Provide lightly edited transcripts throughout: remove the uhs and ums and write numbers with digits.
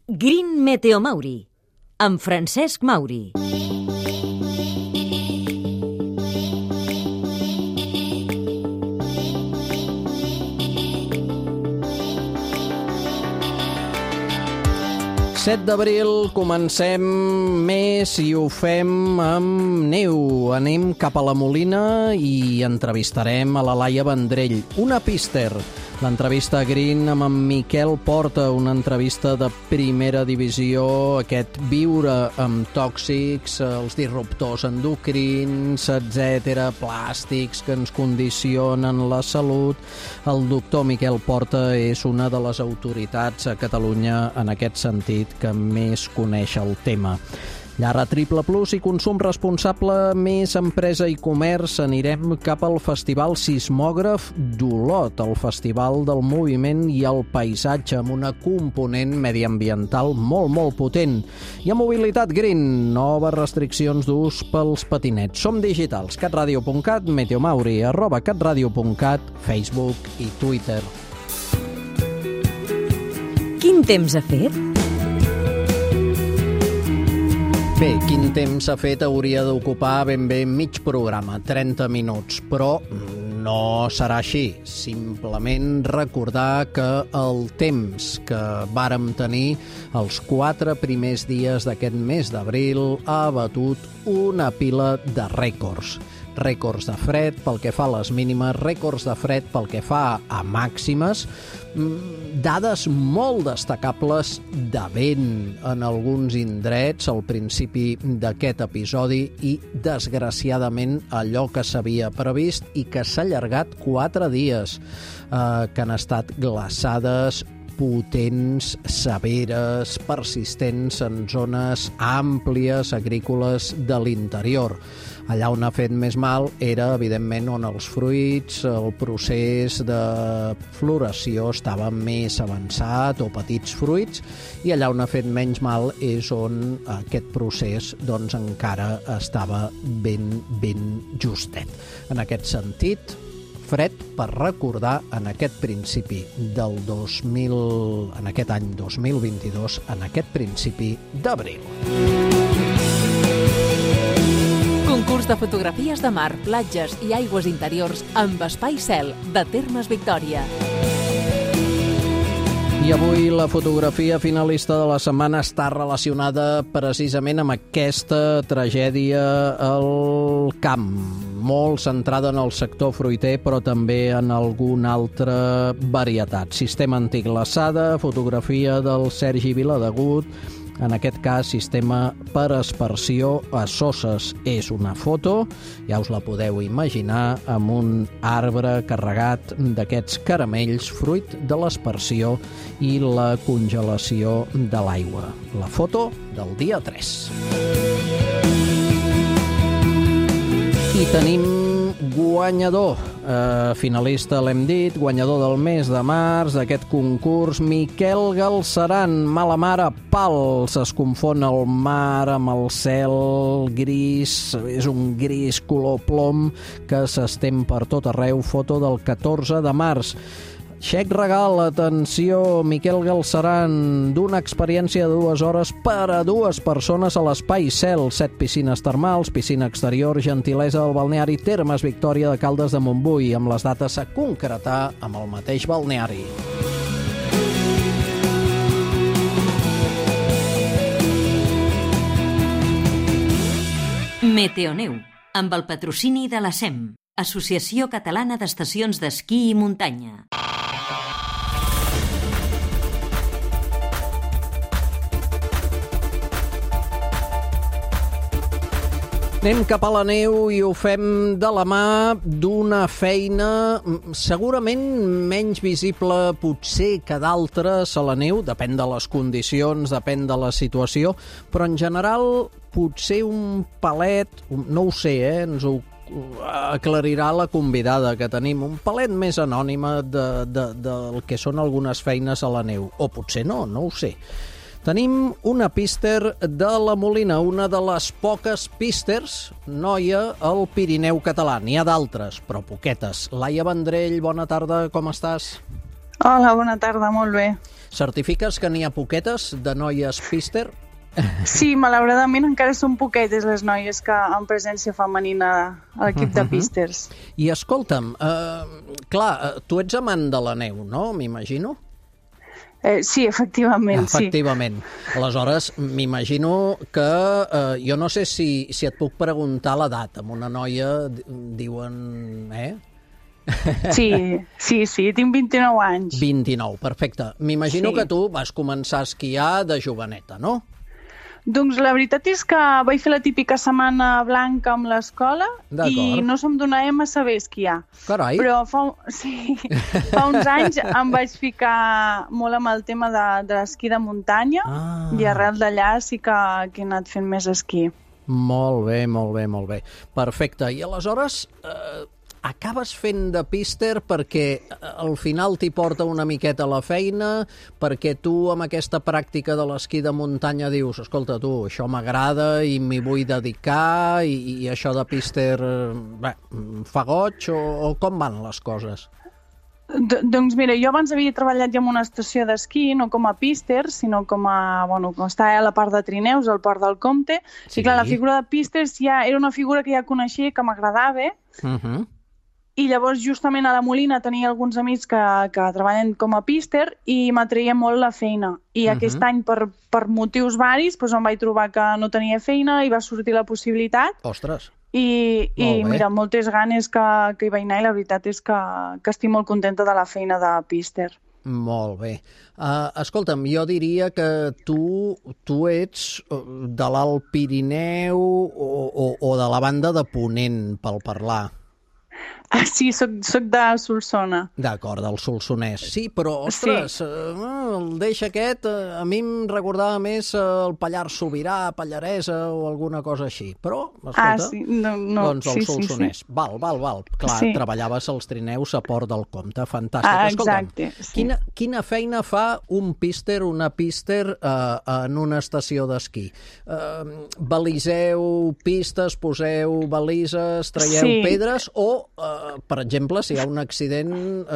Green Meteo Mauri, amb Francesc Mauri. Set d'abril, comencem mes i ho fem amb neu. Anem cap a la Molina i entrevistarem a la Laia Vendrell, una píster. L'entrevista a Green amb en Miquel Porta, una entrevista de primera divisió, aquest viure amb tòxics, els disruptors endocrins, etc., plàstics que ens condicionen la salut. El doctor Miquel Porta és una de les autoritats a Catalunya en aquest sentit que més coneix el tema. Llar Triple Plus i consum responsable, més empresa i comerç. Anirem cap al Festival Sismògraf d'Olot, el festival del moviment i el paisatge, amb una component mediambiental molt potent. I a Mobilitat Green, noves restriccions d'ús pels patinets. Som digitals, catradio.cat, Meteomauri, @catradio.cat, Facebook i Twitter. Quin temps ha fet? Bé, quin temps ha fet hauria d'ocupar ben bé mig programa, 30 minuts, però no serà així. Simplement recordar que el temps que vàrem tenir els 4 primers dies d'aquest mes d'abril ha batut una pila de rècords. Rècords de fred pel que fa a les mínimes, rècords de fred pel que fa a màximes, dades molt destacables de vent en alguns indrets al principi d'aquest episodi i, desgraciadament, allò que s'havia previst i que s'ha allargat 4 dies, que han estat glaçades potents, severes, persistents en zones àmplies agrícoles de l'interior. Allà on ha fet més mal era, evidentment, on els fruits, el procés de floració estava més avançat, o petits fruits, i allà on ha fet menys mal és on aquest procés doncs, encara estava ben justet. En aquest sentit, fred per recordar en aquest principi del en aquest any 2022, en aquest principi d'abril. Concurs de fotografies de mar, platges i aigües interiors amb Espai Cel, de Termes Victòria. I avui la fotografia finalista de la setmana està relacionada precisament amb aquesta tragèdia al camp, molt centrada en el sector fruiter, però també en alguna altra varietat. Sistema antiglaçada, fotografia del Sergi Viladegut, en aquest cas sistema per aspersió a Soses. És una foto, ja us la podeu imaginar, amb un arbre carregat d'aquests caramells, fruit de l'aspersió i la congelació de l'aigua. La foto del dia 3. I tenim guanyador, finalista l'hem dit, guanyador del mes de març d'aquest concurs, Miquel Galceran. Mala mare, pals, es confon el mar amb el cel gris, és un gris color plom que s'estén per tot arreu, foto del 14 de març. Xec regal, atenció, Miquel Galceran, d'una experiència de 2 hores per a 2 persones a l'Espai Cel, 7 piscines termals, piscina exterior, gentilesa del balneari Termes Victòria de Caldes de Montbui, amb les dates a concretar amb el mateix balneari. Meteoneu, amb el patrocini de la SEM, Associació Catalana d'Estacions d'Esquí i Muntanya. Anem cap a la neu i ho fem de la mà d'una feina segurament menys visible potser que d'altres a la neu, depèn de les condicions, depèn de la situació, però en general potser un palet, no ho sé, ens ho aclarirà la convidada que tenim, un palet més anònima del que són algunes feines a la neu, o potser no ho sé. Tenim una píster de la Molina, una de les poques písters, noia, al Pirineu català. N'hi ha d'altres, però poquetes. Laia Vendrell, bona tarda, com estàs? Hola, bona tarda, molt bé. Certifiques que n'hi ha poquetes de noies píster? Sí, malauradament encara són poquetes les noies que amb presència femenina a l'equip de písters. I escolta'm, clar, tu ets amant de la neu, no? M'imagino? Sí, efectivament, Efectivament. Aleshores, m'imagino que... jo no sé si et puc preguntar l'edat. Amb una noia diuen... Sí, tinc 29 anys. 29, perfecte. M'imagino que tu vas començar a esquiar de joveneta, no? Doncs la veritat és que vaig fer la típica setmana blanca amb l'escola i no se'm donava massa bé esquiar. Carai. Però fa uns anys em vaig ficar molt amb el tema de l'esquí de muntanya i arrel d'allà sí que he anat fent més esquí. Molt bé, molt bé, molt bé. Perfecte. I aleshores acabes fent de píster perquè al final t'hi porta una miqueta la feina, perquè tu amb aquesta pràctica de l'esquí de muntanya dius, escolta tu, això m'agrada i m'hi vull dedicar i això de píster fa goig o com van les coses? Doncs mira, jo abans havia treballat ja en una estació d'esquí, no com a píster, sinó com a, estava a la part de trineus, al Port del Comte, i clar, la figura de písters ja era una figura que ja coneixia, que m'agradava, i llavors justament a la Molina tenia alguns amics que treballen com a píster i m'atreia molt la feina. I aquest any, per motius varis, em vaig trobar que no tenia feina i va sortir la possibilitat. Ostres! I mira, moltes ganes que hi vaig anar i la veritat és que estic molt contenta de la feina de píster. Molt bé. Escolta'm, jo diria que tu ets de l'Alt Pirineu o de la banda de Ponent, pel parlar. Sí, soc de Solsona. D'acord, del Solsonès. Sí, però, ostres, el deix aquest a mi em recordava més el Pallars Sobirà, Pallaresa o alguna cosa així. Però, escolta, doncs el Solsonès. Sí. Val. Clar, treballaves als trineus a Port del Comte. Fantàstic. Exacte. Quina feina fa un píster, una píster en una estació d'esquí? Baliseu pistes, poseu balises, traieu pedres o... per exemple, si hi ha un accident,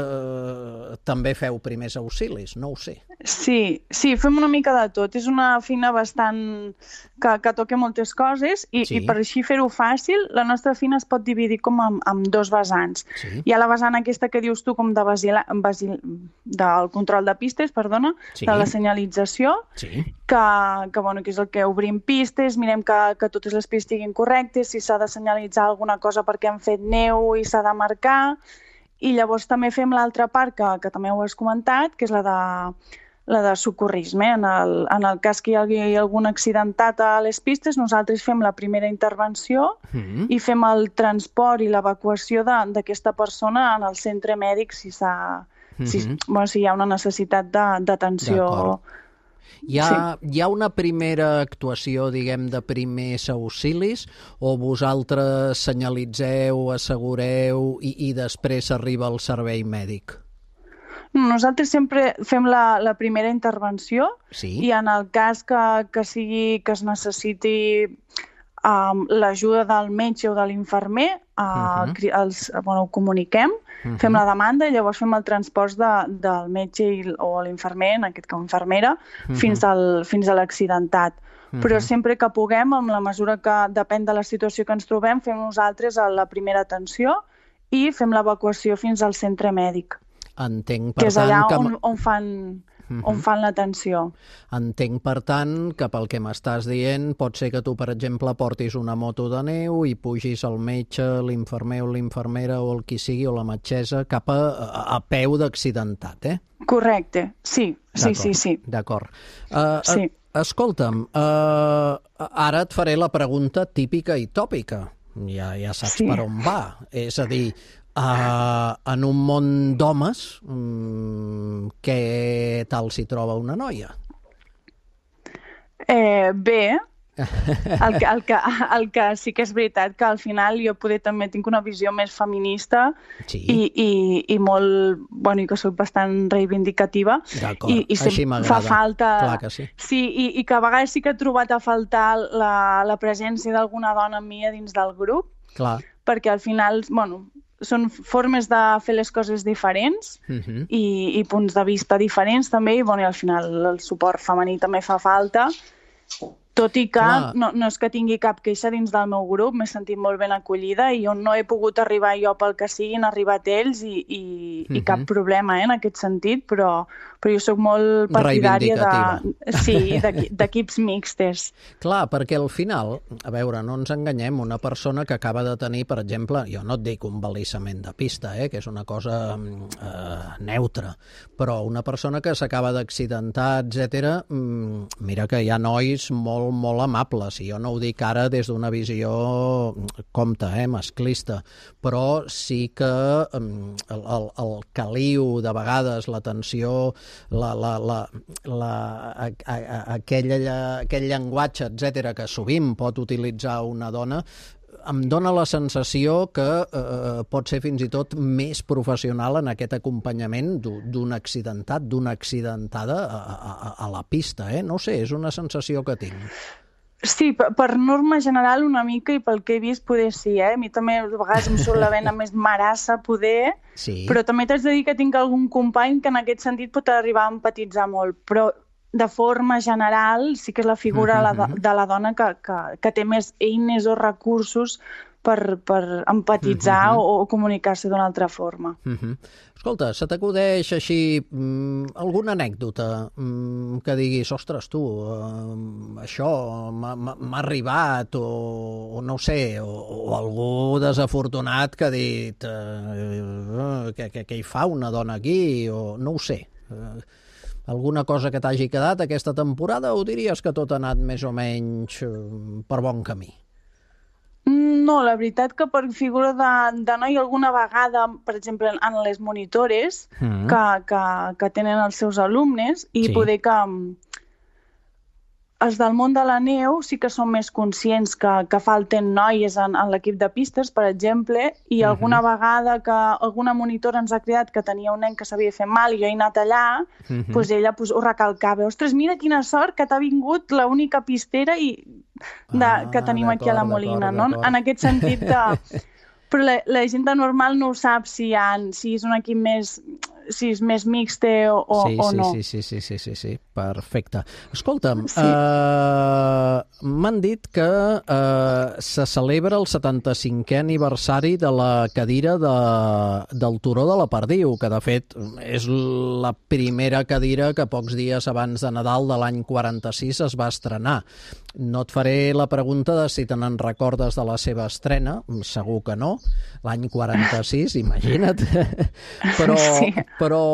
també feu primers auxilis, no ho sé. Sí, fem una mica de tot. És una feina bastant que toca moltes coses i per així fer-ho fàcil, la nostra feina es pot dividir com en dos vessants. Hi ha la vessant aquesta que dius tu com del control de pistes, de la senyalització, que és el que obrim pistes, mirem que totes les pistes estiguin correctes, si s'ha de senyalitzar alguna cosa perquè han fet neu i s'ha de marcar, i llavors també fem l'altra part que també ho has comentat, que és la de socorrisme. En el cas que hi hagi algun accidentat a les pistes, nosaltres fem la primera intervenció i fem el transport i l'evacuació d'aquesta persona en el centre mèdic si hi ha una necessitat d'atenció. Hi ha una primera actuació, diguem, de primers auxilis o vosaltres senyalitzeu, assegureu i després arriba el servei mèdic? Nosaltres sempre fem la primera intervenció i en el cas que es necessiti l'ajuda del metge o de l'infermer, ho comuniquem, fem la demanda i llavors fem el transport del metge o l'infermer, en aquest cas infermera, fins a l'accidentat. Però sempre que puguem, en la mesura que depèn de la situació que ens trobem, fem nosaltres la primera atenció i fem l'evacuació fins al centre mèdic. Entenc, per tant, que és allà on fan l'atenció. Entenc, per tant, que pel que m'estàs dient pot ser que tu, per exemple, portis una moto de neu i pugis el metge, l'infermer o l'infermera o el qui sigui o la metgessa cap a peu d'accidentat, Correcte, sí. D'acord. Escolta'm, ara et faré la pregunta típica i tòpica. Ja saps per on va. És a dir, en un món d'homes, què tal s'hi troba una noia? Bé, el que sí que és veritat que al final jo també tinc una visió més feminista i molt, i que soc bastant reivindicativa i així m'agrada. Fa falta... Clar que sí. Sí, i que a vegades sí que he trobat a faltar la presència d'alguna dona amb mi a dins del grup, perquè al final, són formes de fer les coses diferents i punts de vista diferents també, i al final el suport femení també fa falta. Tot i que no és que tingui cap queixa dins del meu grup, m'he sentit molt ben acollida i on no he pogut arribar jo pel que sigui, han arribat ells i cap problema en aquest sentit, però jo sóc molt partidària d'equips mixtes. Clar, perquè al final, a veure, no ens enganyem, una persona que acaba de tenir, per exemple, jo no et dic un balissament de pista, que és una cosa neutra, però una persona que s'acaba d'accidentar, etc. Mira que hi ha nois molt amables, i jo no ho dic ara des d'una visió, compte, masclista, però sí que el caliu, de vegades, l'atenció, aquell llenguatge, etc., que sovint pot utilitzar una dona, em dóna la sensació que pot ser fins i tot més professional en aquest acompanyament d'un accidentat, d'una accidentada a la pista. No sé, és una sensació que tinc. Sí, per norma general una mica, i pel que he vist poder sí. A mi també a vegades em surt la vena més marassa poder, però també t'haig de dir que tinc algun company que en aquest sentit pot arribar a empatitzar molt, però de forma general sí que és la figura de la dona que té més eines o recursos per empatitzar o comunicar-se d'una altra forma. Escolta, se t'acudeix així alguna anècdota que diguis, ostres, tu, això m'ha arribat, o no ho sé, o algú desafortunat que ha dit què hi fa una dona aquí, o no ho sé. Alguna cosa que t'hagi quedat aquesta temporada, o diries que tot ha anat més o menys per bon camí? No, la veritat que per figura de noi alguna vegada, per exemple, en les monitores que tenen els seus alumnes, i poder que els del món de la neu sí que són més conscients que falten noies en l'equip de pistes, per exemple, i alguna vegada que alguna monitora ens ha cridat que tenia un nen que s'havia fet mal i jo he anat allà, doncs ella ho recalcava. Ostres, mira quina sort que t'ha vingut l'única pistera que tenim aquí a la Molina, no? En aquest sentit que... Però la gent de normal no ho sap si és un equip més mixte o no. Sí, perfecte. Escolta'm, m'han dit que se celebra el 75è aniversari de la cadira del Turó de la Perdiu, que de fet és la primera cadira que pocs dies abans de Nadal de l'any 46 es va estrenar. No et faré la pregunta de si te n'en recordes de la seva estrena, segur que no, l'any 46, imagina't, però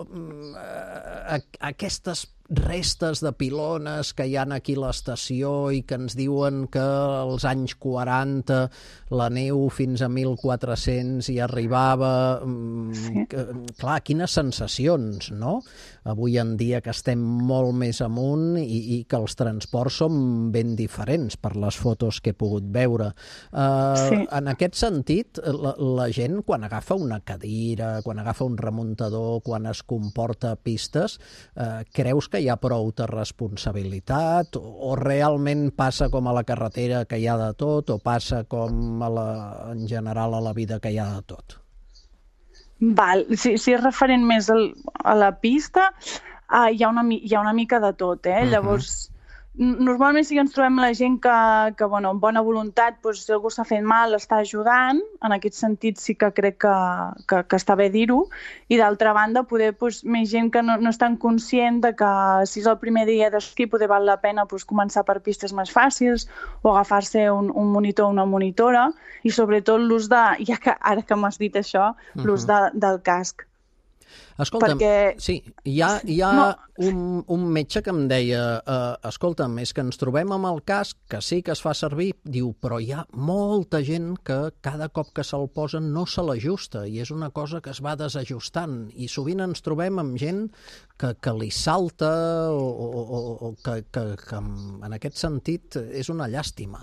aquestes restes de pilones que hi ha aquí a l'estació i que ens diuen que als anys 40 la neu fins a 1400 hi arribava. Clar, quines sensacions, no? Avui en dia que estem molt més amunt i que els transports són ben diferents per les fotos que he pogut veure. En aquest sentit, la gent quan agafa una cadira, quan agafa un remuntador, quan es comporta a pistes, creus que hi ha prou de responsabilitat, o realment passa com a la carretera que hi ha de tot, o passa com en general a la vida que hi ha de tot? Si és referent més a la pista, hi ha una mica de tot, Llavors, normalment sí que ens trobem la gent que amb bona voluntat, si algú s'ha fet mal, està ajudant. En aquest sentit sí que crec que està bé dir-ho. I d'altra banda, poder més gent que no és tan conscient de que si és el primer dia d'esquí poder val la pena començar per pistes més fàcils o agafar-se un monitor o una monitora, i sobretot l'ús ara que m'has dit això, l'ús del casc. Escolta'm, sí, hi ha un metge que em deia, escolta'm, és que ens trobem amb el casc, que sí que es fa servir, diu, però hi ha molta gent que cada cop que se'l posen no se l'ajusta, i és una cosa que es va desajustant, i sovint ens trobem amb gent que li salta o que en aquest sentit és una llàstima.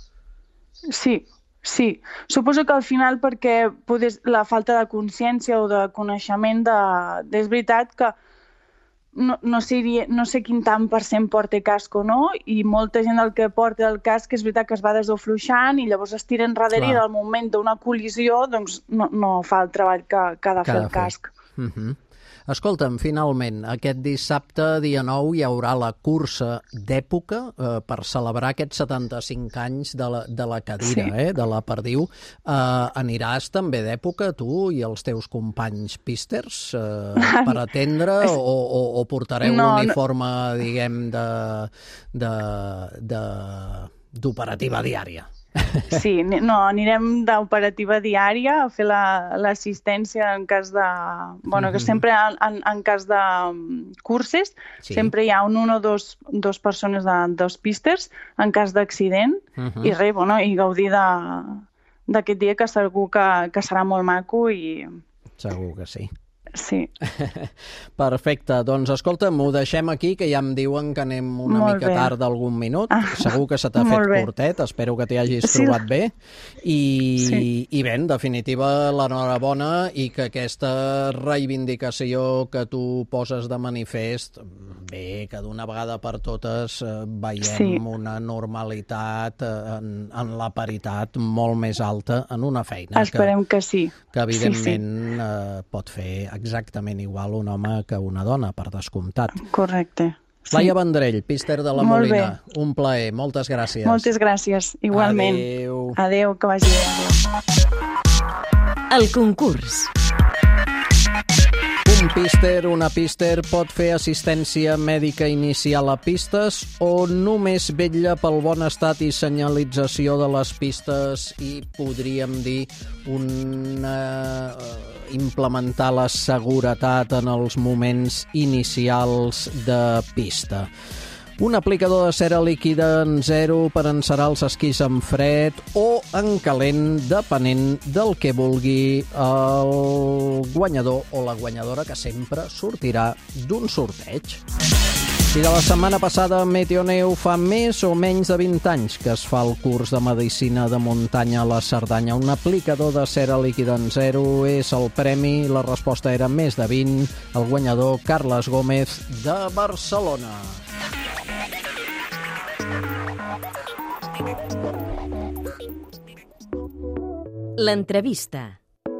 Sí, suposo que al final perquè la falta de consciència o de coneixement és veritat que no sé quin tant per cent porta casc o no, i molta gent el que porta el casc és veritat que es va desofluixant i llavors es tira enrere i al moment d'una col·lisió doncs no fa el treball que ha de fer el casc. Escolta'm, finalment, aquest dissabte, dia 9, hi haurà la cursa d'època per celebrar aquests 75 anys de la cadira, de la perdiu. Aniràs també d'època, tu i els teus companys pisters, per atendre, o portareu l'uniforme, diguem, d'operativa diària? Sí, no, anirem d'operativa diària a fer l'assistència en cas de... Bueno, que sempre en cas de curses, sempre hi ha una o dos persones dos pisters en cas d'accident i res, bueno, i gaudir d'aquest dia que segur que serà molt maco i... Segur que sí. Sí. Perfecte, doncs escolta'm, ho deixem aquí, que ja em diuen que anem una mica tard d'algun minut. Segur que se t'ha fet curtet, espero que t'hi hagis trobat bé. I bé, en definitiva, l'enhorabona i que aquesta reivindicació que tu poses de manifest, bé, que d'una vegada per totes veiem una normalitat en la paritat molt més alta en una feina. Esperem que sí. Que evidentment pot fer exactament igual un home que una dona, per descomptat. Correcte. Laia Vendrell, píster de la Molina. Un plaer, moltes gràcies. Moltes gràcies, igualment. Adéu. Adéu, que vagi bé. Adéu. El concurs. Un píster, una píster pot fer assistència mèdica inicial a pistes o només vetlla pel bon estat i senyalització de les pistes i podríem dir implementar la seguretat en els moments inicials de pista. Un aplicador de cera líquida en zero per encerar els esquís en fred o en calent, depenent del que vulgui el guanyador o la guanyadora, que sempre sortirà d'un sorteig. Si de la setmana passada Meteoneu fa més o menys de 20 anys que es fa el curs de Medicina de Muntanya a la Cerdanya, un aplicador de cera líquida en zero és el premi. La resposta era més de 20. El guanyador, Carles Gómez, de Barcelona. L'entrevista.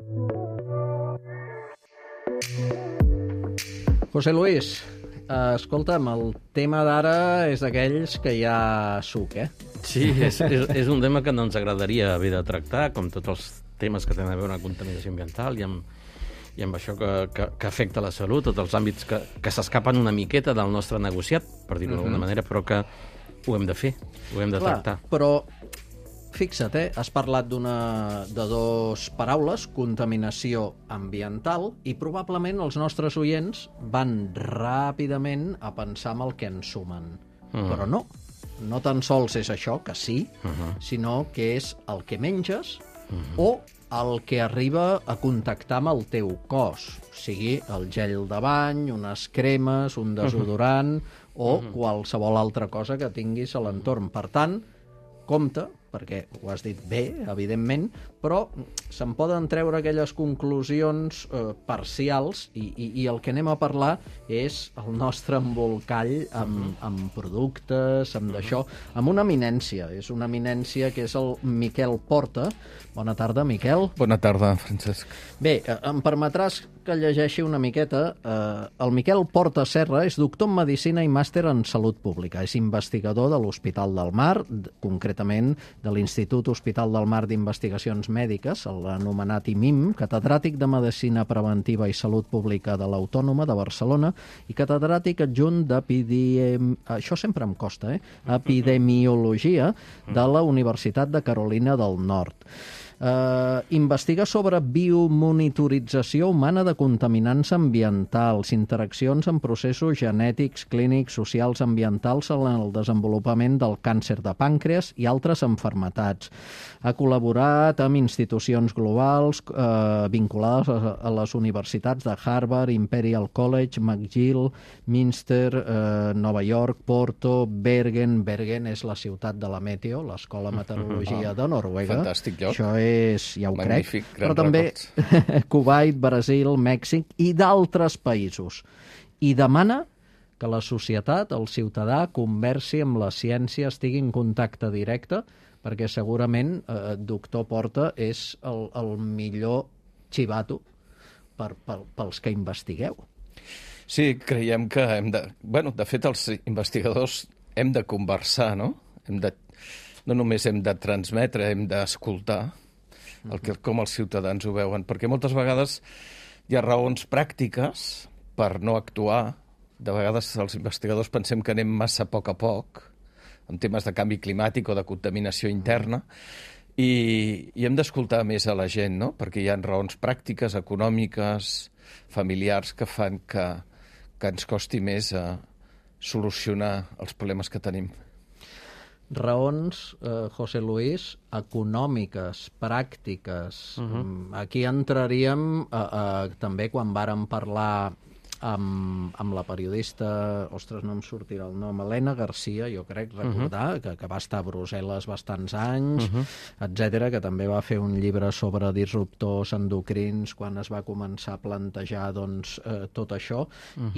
José Luis, escolta'm, el tema d'ara és d'aquells que hi ha suc, eh? Sí, és un tema que no ens agradaria haver de tractar, com tots els temes que tenen a veure amb la contaminació ambiental i amb això que afecta la salut, tots els àmbits que s'escapen una miqueta del nostre negociat, per dir-ho d'alguna manera, però que ho hem de fer, ho hem de tractar. Però fixa't, has parlat de dos paraules, contaminació ambiental, i probablement els nostres oients van ràpidament a pensar en el que ens sumen. Però no tan sols és això, que sí, sinó que és el que menges o el que arriba a contactar amb el teu cos, sigui el gel de bany, unes cremes, un desodorant o qualsevol altra cosa que tinguis a l'entorn. Per tant, compte, perquè ho has dit bé, evidentment, però se'n poden treure aquelles conclusions parcials i el que anem a parlar és el nostre embolcall amb productes, amb d'això, amb una eminència. És una eminència que és el Miquel Porta. Bona tarda, Miquel. Bona tarda, Francesc. Bé, em permetràs que llegeixi una miqueta. El Miquel Porta Serra és doctor en Medicina i màster en Salut Pública. És investigador de l'Hospital del Mar, concretament de l'Institut Hospital del Mar d'Investigacions Mèdiques, l'anomenat IMIM, catedràtic de Medicina Preventiva i Salut Pública de l'Autònoma de Barcelona i catedràtic adjunt això sempre em costa, epidemiologia de la Universitat de Carolina del Nord. Investiga sobre biomonitorització humana de contaminants ambientals, interaccions en processos genètics, clínics, socials, ambientals en el desenvolupament del càncer de pàncreas i altres malalties. Ha col·laborat amb institucions globals vinculades a les universitats de Harvard, Imperial College, McGill, Minster, Nova York, Porto, Bergen. Bergen és la ciutat de la Meteo, l'Escola de Meteorologia de Noruega. Fantàstic lloc. Això ja ho magnífic, crec, però també Kuwait, Brasil, Mèxic i d'altres països. I demana que la societat, el ciutadà, conversi amb la ciència, estigui en contacte directe, perquè segurament doctor Porta és el millor xivato pels que investigueu. Sí, creiem que hem de... Bueno, de fet, els investigadors hem de conversar, no? No només hem de transmetre, hem d'escoltar com els ciutadans ho veuen, perquè moltes vegades hi ha raons pràctiques per no actuar. De vegades els investigadors pensem que anem massa a poc, en temes de canvi climàtic o de contaminació interna, i hem d'escoltar més a la gent, no? Perquè hi ha raons pràctiques, econòmiques, familiars, que fan que ens costi més solucionar els problemes que tenim. Raons, José Luis, econòmiques, pràctiques. Aquí entraríem també quan vàrem parlar amb la periodista, ostres, no em sortirà el nom, Helena Garcia, jo crec recordar, que va estar a Brussel·les bastants anys, etcètera, que també va fer un llibre sobre disruptors endocrins quan es va començar a plantejar tot això,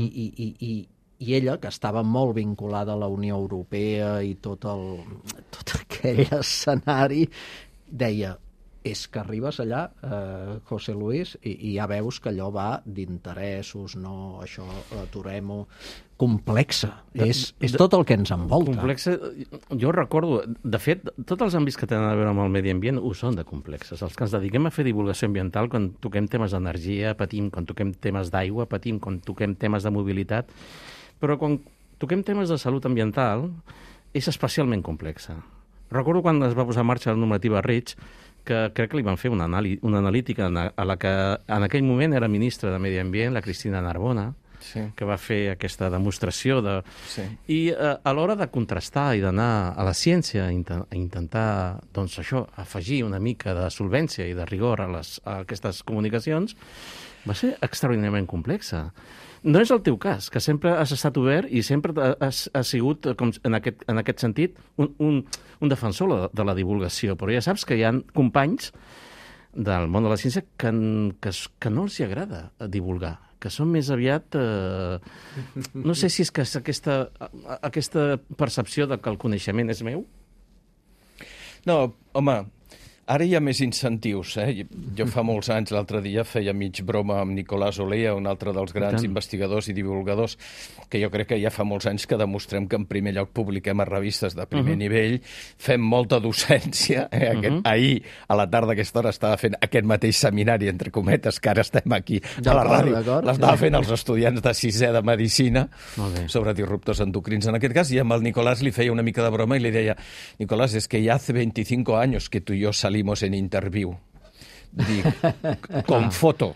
i ella, que estava molt vinculada a la Unió Europea i tot aquell escenari, deia, és que arribes allà, José Luis, i ja veus que allò va d'interessos, no, això, aturem-ho, complexa. És tot el que ens envolta. Complexa, jo recordo, de fet, tots els àmbits que tenen a veure amb el medi ambient ho són de complexes. Els que ens dediquem a fer divulgació ambiental, quan toquem temes d'energia, patim, quan toquem temes d'aigua, patim, quan toquem temes de mobilitat, però quan toquem temes de salut ambiental és especialment complexa. Recordo quan es va posar en marxa la normativa REACH, que crec que li van fer una analítica a la que en aquell moment era ministra de Medi Ambient, la Cristina Narbona, que va fer aquesta demostració de... I a l'hora de contrastar i d'anar a la ciència a intentar, doncs això, afegir una mica de solvència i de rigor a aquestes comunicacions, va ser extraordinàriament complexa. No és el teu cas, que sempre has estat obert i sempre has sigut, com en aquest sentit, un defensor de la divulgació. Però ja saps que hi ha companys del món de la ciència que no els agrada divulgar, que són més aviat... No sé si és que és aquesta percepció de que el coneixement és meu. No, home... Ara hi ha més incentius, Jo fa molts anys, l'altre dia, feia mig broma amb Nicolás Olea, un altre dels grans investigadors i divulgadors, que jo crec que ja fa molts anys que demostrem que en primer lloc publiquem a revistes de primer nivell, fem molta docència. Ahir, a la tarda, a aquesta hora, estava fent aquest mateix seminari, entre cometes, que ara estem aquí a la ràdio. L'estava fent els estudiants de 6è de Medicina, sobre disruptors endocrins en aquest cas, i amb el Nicolás li feia una mica de broma i li deia, Nicolás, es que ya hace 25 años que tú y yo salimos en interview. Dic, con foto,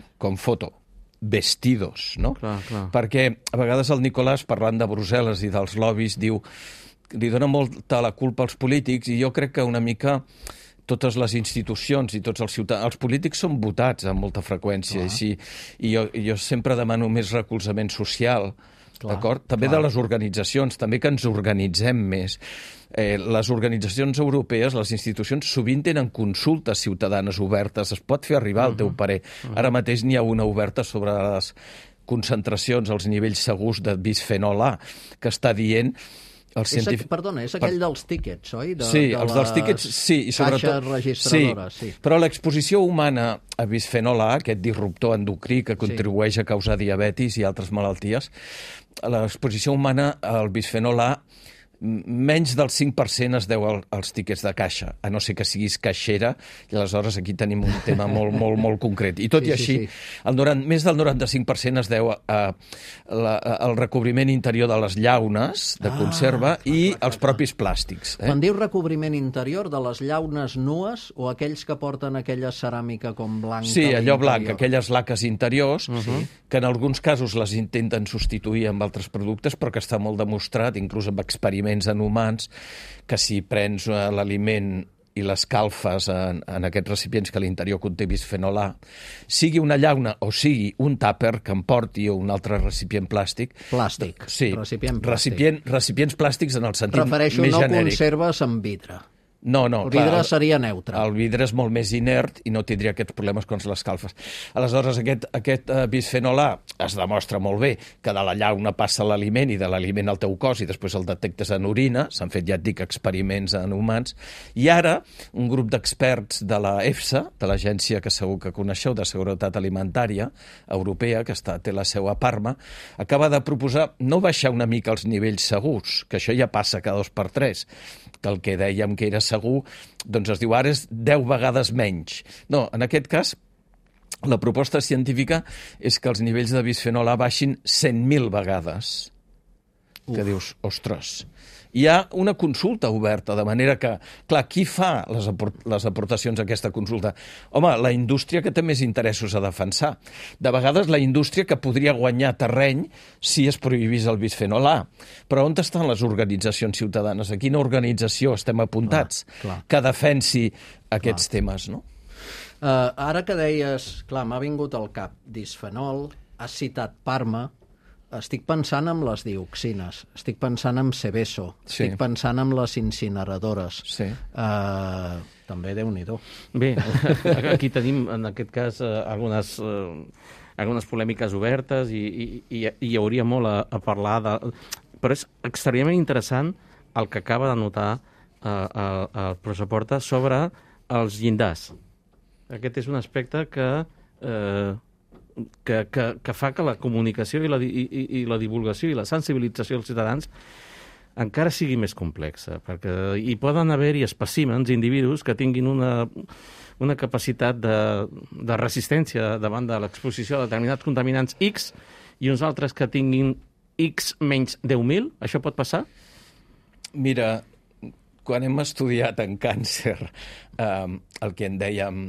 vestidos, no? Clar. Perquè a vegades el Nicolás, parlant de Brussel·les i dels lobbies, diu, li dona molta la culpa als polítics, i jo crec que una mica totes les institucions i tots els ciutadans... Els polítics són votats amb molta freqüència, i jo sempre demano més recolzament social, d'acord? També de les organitzacions, també que ens organitzem més. Les organitzacions europees, les institucions, sovint tenen consultes ciutadanes obertes, es pot fer arribar el teu parer. Ara mateix n'hi ha una oberta sobre les concentracions, els nivells segurs de bisfenol A, que està dient... Perdona, és aquell dels tíquets, oi? Sí, els dels tíquets, sí. I sobretot, caixes registradores, sí. Però l'exposició humana a bisfenol A, aquest disruptor endocrí que contribueix a causar diabetis i altres malalties, l'exposició humana al bisfenol A, menys del 5% es deu als tíquets de caixa, a no ser que siguis caixera, i aleshores aquí tenim un tema molt concret. I tot i així, més del 95% es deu al recobriment interior de les llaunes de conserva i als propis plàstics. Quan diu recobriment interior, de les llaunes nues o aquells que porten aquella ceràmica com blanca? Sí, allò blanc, aquelles laques interiors, que en alguns casos les intenten substituir amb altres productes, però que està molt demostrat, inclús amb experiments en humans, que si prens l'aliment i l'escalfes en aquests recipients que a l'interior conté bisfenol A, sigui una llauna o sigui un tàper que em porti o un altre recipient plàstic... Recipient plàstic. Recipients plàstics en el sentit més genèric. Prefereixo no conserves amb vidre. No, el vidre seria neutre. El vidre és molt més inert i no tindria aquests problemes quan l'escalfes. Aleshores, aquest bisfenol A es demostra molt bé que de la llauna passa l'aliment i de l'aliment al teu cos i després el detectes en orina. S'han fet, ja et dic, experiments en humans. I ara, un grup d'experts de la EFSA, de l'agència que segur que coneixeu, de Seguretat Alimentària Europea, que té la seu a Parma, acaba de proposar no baixar una mica els nivells segurs, que això ja passa cada 2x3, que el que dèiem que era segur, doncs es diu ara és 10 vegades menys. No, en aquest cas, la proposta científica és que els nivells de bisfenol A baixin 100.000 vegades. Que dius, ostres... Hi ha una consulta oberta, de manera que, clar, qui fa les aportacions a aquesta consulta? Home, la indústria que té més interessos a defensar. De vegades la indústria que podria guanyar terreny si es prohibís el bisfenol A. Però on estan les organitzacions ciutadanes? A quina organització estem apuntats que defensi aquests temes, no? Ara que deies, clar, m'ha vingut al cap bisfenol, has citat Parma. Estic pensant en les dioxines, estic pensant en Seveso, estic pensant en les incineradores. També Déu-n'hi-do. Bé, aquí tenim, en aquest cas, algunes polèmiques obertes i hi hauria molt a parlar de... Però és extremadament interessant el que acaba de notar el professor Porta sobre els llindars. Aquest és un aspecte que fa que la comunicació i la divulgació i la sensibilització dels ciutadans encara sigui més complexa, perquè hi poden haver-hi espècimens, individus, que tinguin una capacitat de resistència davant de l'exposició a determinats contaminants X i uns altres que tinguin X menys 10.000. Això pot passar? Mira, quan hem estudiat en càncer el que en dèiem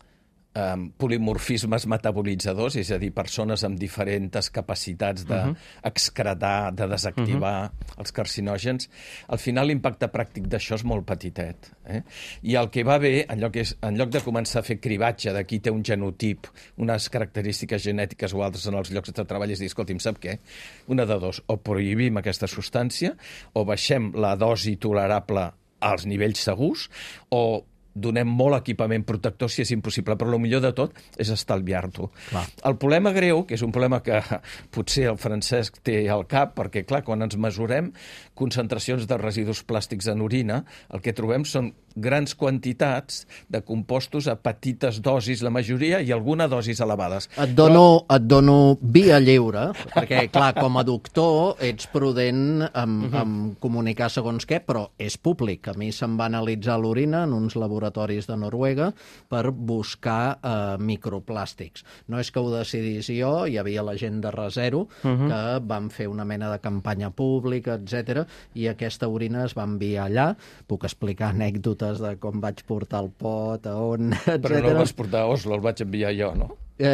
polimorfismes metabolitzadors, és a dir, persones amb diferents capacitats d'excretar, de desactivar els carcinògens, al final l'impacte pràctic d'això és molt petitet. I el que va bé, en lloc de començar a fer cribatge de qui té un genotip, unes característiques genètiques o altres en els llocs de treball, és dir, escolti'm, sap què? Una de dos, o prohibim aquesta substància, o baixem la dosi tolerable als nivells segurs, o donem molt equipament protector si és impossible, però el millor de tot és estalviar-t'ho. El problema greu, que és un problema que potser el Francesc té al cap, perquè, clar, quan ens mesurem concentracions de residus plàstics en orina, el que trobem són grans quantitats de compostos a petites dosis, la majoria, i alguna dosis elevades. Et dono via lliure, perquè, clar, com a doctor ets prudent en comunicar segons què, però és públic. A mi se'm va analitzar l'orina en uns laboratoris de Noruega per buscar microplàstics. No és que ho decidís jo, hi havia la gent de Resero que van fer una mena de campanya pública, etc, i aquesta orina es va enviar allà. Puc explicar anècdotes de com vaig portar el pot, a on, etc. Però no el vas portar a Oslo, el vaig enviar jo, no?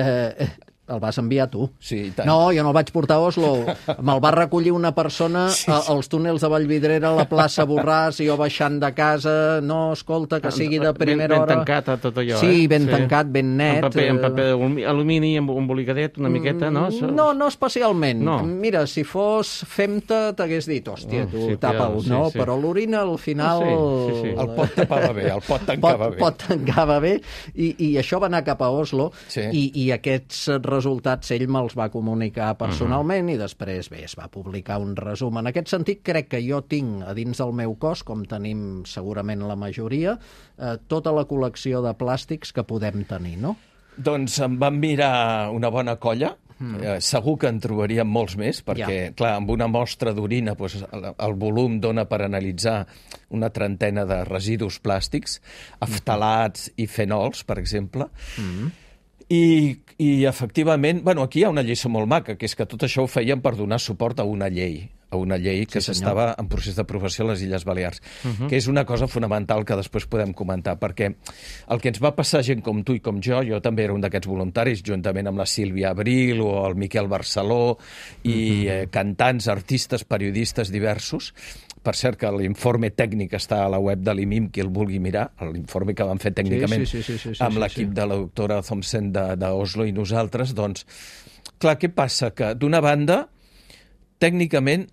El vas enviar tu. Sí, i tant. No, jo no el vaig portar a Oslo. Me'l va recollir una persona als túnels de Vallvidrera, a la plaça Borràs, i jo baixant de casa. No, escolta, que sigui de primera hora. Ben tancat a tot allò, Sí, ben tancat, ben net. En paper alumini, amb un bolicadet, una miqueta, no? No especialment. Mira, si fos femta, t'hagués dit, hòstia, tu tapa-ho, no? Però l'orina, al final... El pot tapava bé, el pot tancava bé. Pot tancava bé, i això va anar cap a Oslo, i aquests resultats ell me'ls va comunicar personalment i després, bé, es va publicar un resum. En aquest sentit, crec que jo tinc a dins del meu cos, com tenim segurament la majoria, tota la col·lecció de plàstics que podem tenir, no? Doncs em van mirar una bona colla. Segur que en trobaríem molts més, perquè, clar, amb una mostra d'orina el volum dona per analitzar una trentena de residus plàstics, aftalats i fenols, per exemple. I efectivament, aquí hi ha una lliçó molt maca, que és que tot això ho feien per donar suport a una llei que s'estava en procés d'aprovació a les Illes Balears, que és una cosa fonamental que després podem comentar, perquè el que ens va passar gent com tu i com jo també era un d'aquests voluntaris, juntament amb la Sílvia Abril o el Miquel Barceló, i cantants, artistes, periodistes diversos. Per cert, que l'informe tècnic està a la web de l'IMIM, qui el vulgui mirar, l'informe que van fer tècnicament amb l'equip de la doctora Thomsen d'Oslo i nosaltres. Doncs, clar, què passa? Que, d'una banda, tècnicament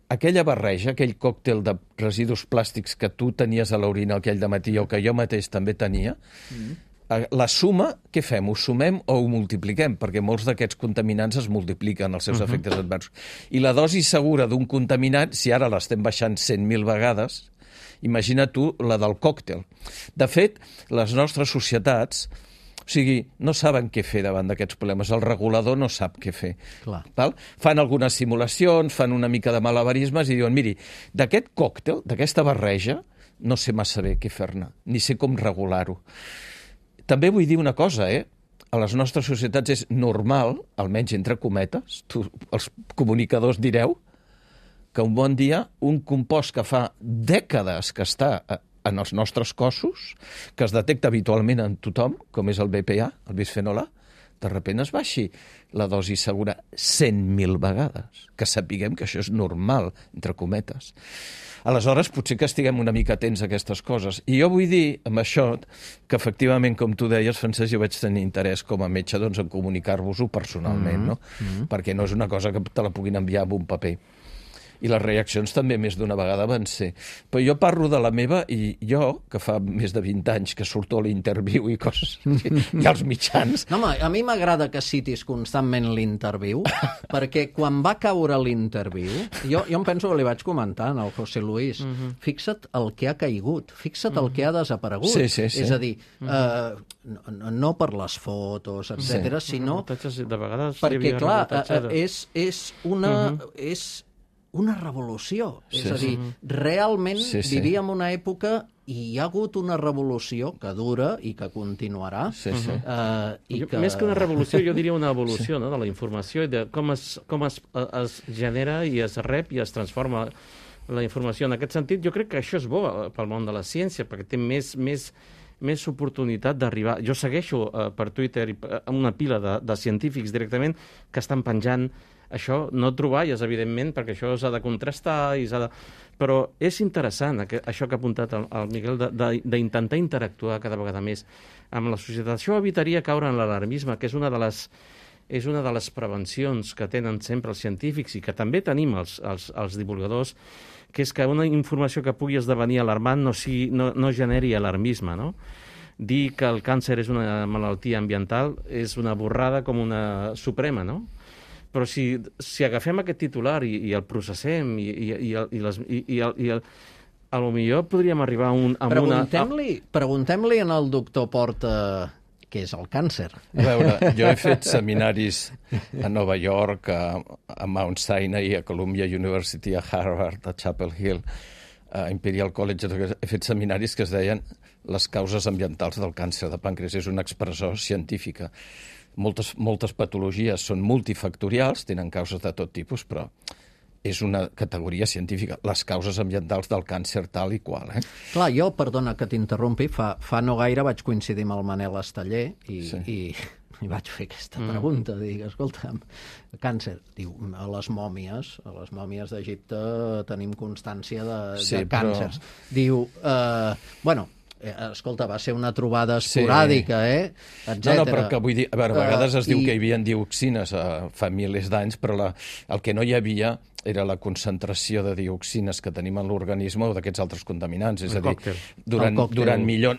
aquella barreja, aquell còctel de residus plàstics que tu tenies a l'orina aquell dematí o que jo mateix també tenia, la suma, què fem? Ho sumem o ho multipliquem? Perquè molts d'aquests contaminants es multipliquen, els seus efectes adversos. I la dosi segura d'un contaminant, si ara l'estem baixant 100.000 vegades, imagina tu la del còctel. De fet, les nostres societats, o sigui, no saben què fer davant d'aquests problemes. El regulador no sap què fer. Val? Fan algunes simulacions, fan una mica de malabarismes i diuen, miri, d'aquest còctel, d'aquesta barreja, no sé massa bé què fer-ne, ni sé com regular-ho. També vull dir una cosa, a les nostres societats és normal, almenys entre cometes, els comunicadors direu, que un bon dia un compost que fa dècades que està en els nostres cossos, que es detecta habitualment en tothom, com és el BPA, el bisfenol A, de sobte es baixi la dosi segura 100.000 vegades. Que sapiguem que això és normal, entre cometes. Aleshores, potser que estiguem una mica atents a aquestes coses. I jo vull dir, amb això, que efectivament, com tu deies, Francesc, jo vaig tenir interès com a metge en comunicar-vos-ho personalment, no? Perquè no és una cosa que te la puguin enviar amb un paper. I les reaccions també més d'una vegada van ser. Però jo parlo de la meva i jo, que fa més de 20 anys que surto a l'Interviu i coses, i als mitjans... No, home, a mi m'agrada que citis constantment l'Interviu, perquè quan va caure l'Interviu, jo em penso que li vaig comentar al José Luis, fixa't el que ha caigut, fixa't el que ha desaparegut. Sí. És a dir, no per les fotos, etc., sinó perquè, clar, és una revolució. És a dir, realment vivíem una època i hi ha hagut una revolució que dura i que continuarà. Més que una revolució, jo diria una evolució de la informació i de com es genera i es rep i es transforma la informació. En aquest sentit, jo crec que això és bo pel món de la ciència, perquè té més oportunitat d'arribar. Jo segueixo per Twitter una pila de científics directament que estan penjant això, no troballes, evidentment, perquè això s'ha de contrastar i s'ha de... Però és interessant això que ha apuntat el Miguel d'intentar interactuar cada vegada més amb la societat. Això evitaria caure en l'alarmisme, que és una de les prevencions que tenen sempre els científics i que també tenim els divulgadors, que és que una informació que pugui esdevenir alarmant no generi alarmisme, no? Dir que el càncer és una malaltia ambiental és una borrada com una suprema, no? Però si agafem aquest titular i el processem a lo millor podríem arribar a Preguntem-li al doctor Porta què és el càncer. A veure, jo he fet seminaris a Nova York, a Mount Sinai, a Columbia University, a Harvard, a Chapel Hill, a Imperial College. He fet seminaris que es deien les causes ambientals del càncer de pàncreas. És una expressió científica. Moltes patologies són multifactorials, tenen causes de tot tipus, però és una categoria científica. Les causes ambientals del càncer tal i qual. Clar, jo, perdona que t'interrompi, fa no gaire vaig coincidir amb el Manel Esteller i vaig fer aquesta pregunta. Dic, escolta'm, càncer. Diu, a les mòmies d'Egipte tenim constància de càncers. Diu, bueno... escolta, va ser una trobada esporàdica, etcètera. No, però que vull dir, a veure, a vegades es diu que hi havia dioxines fa milers d'anys, però el que no hi havia era la concentració de dioxines que tenim en l'organisme o d'aquests altres contaminants. És a dir, durant milions,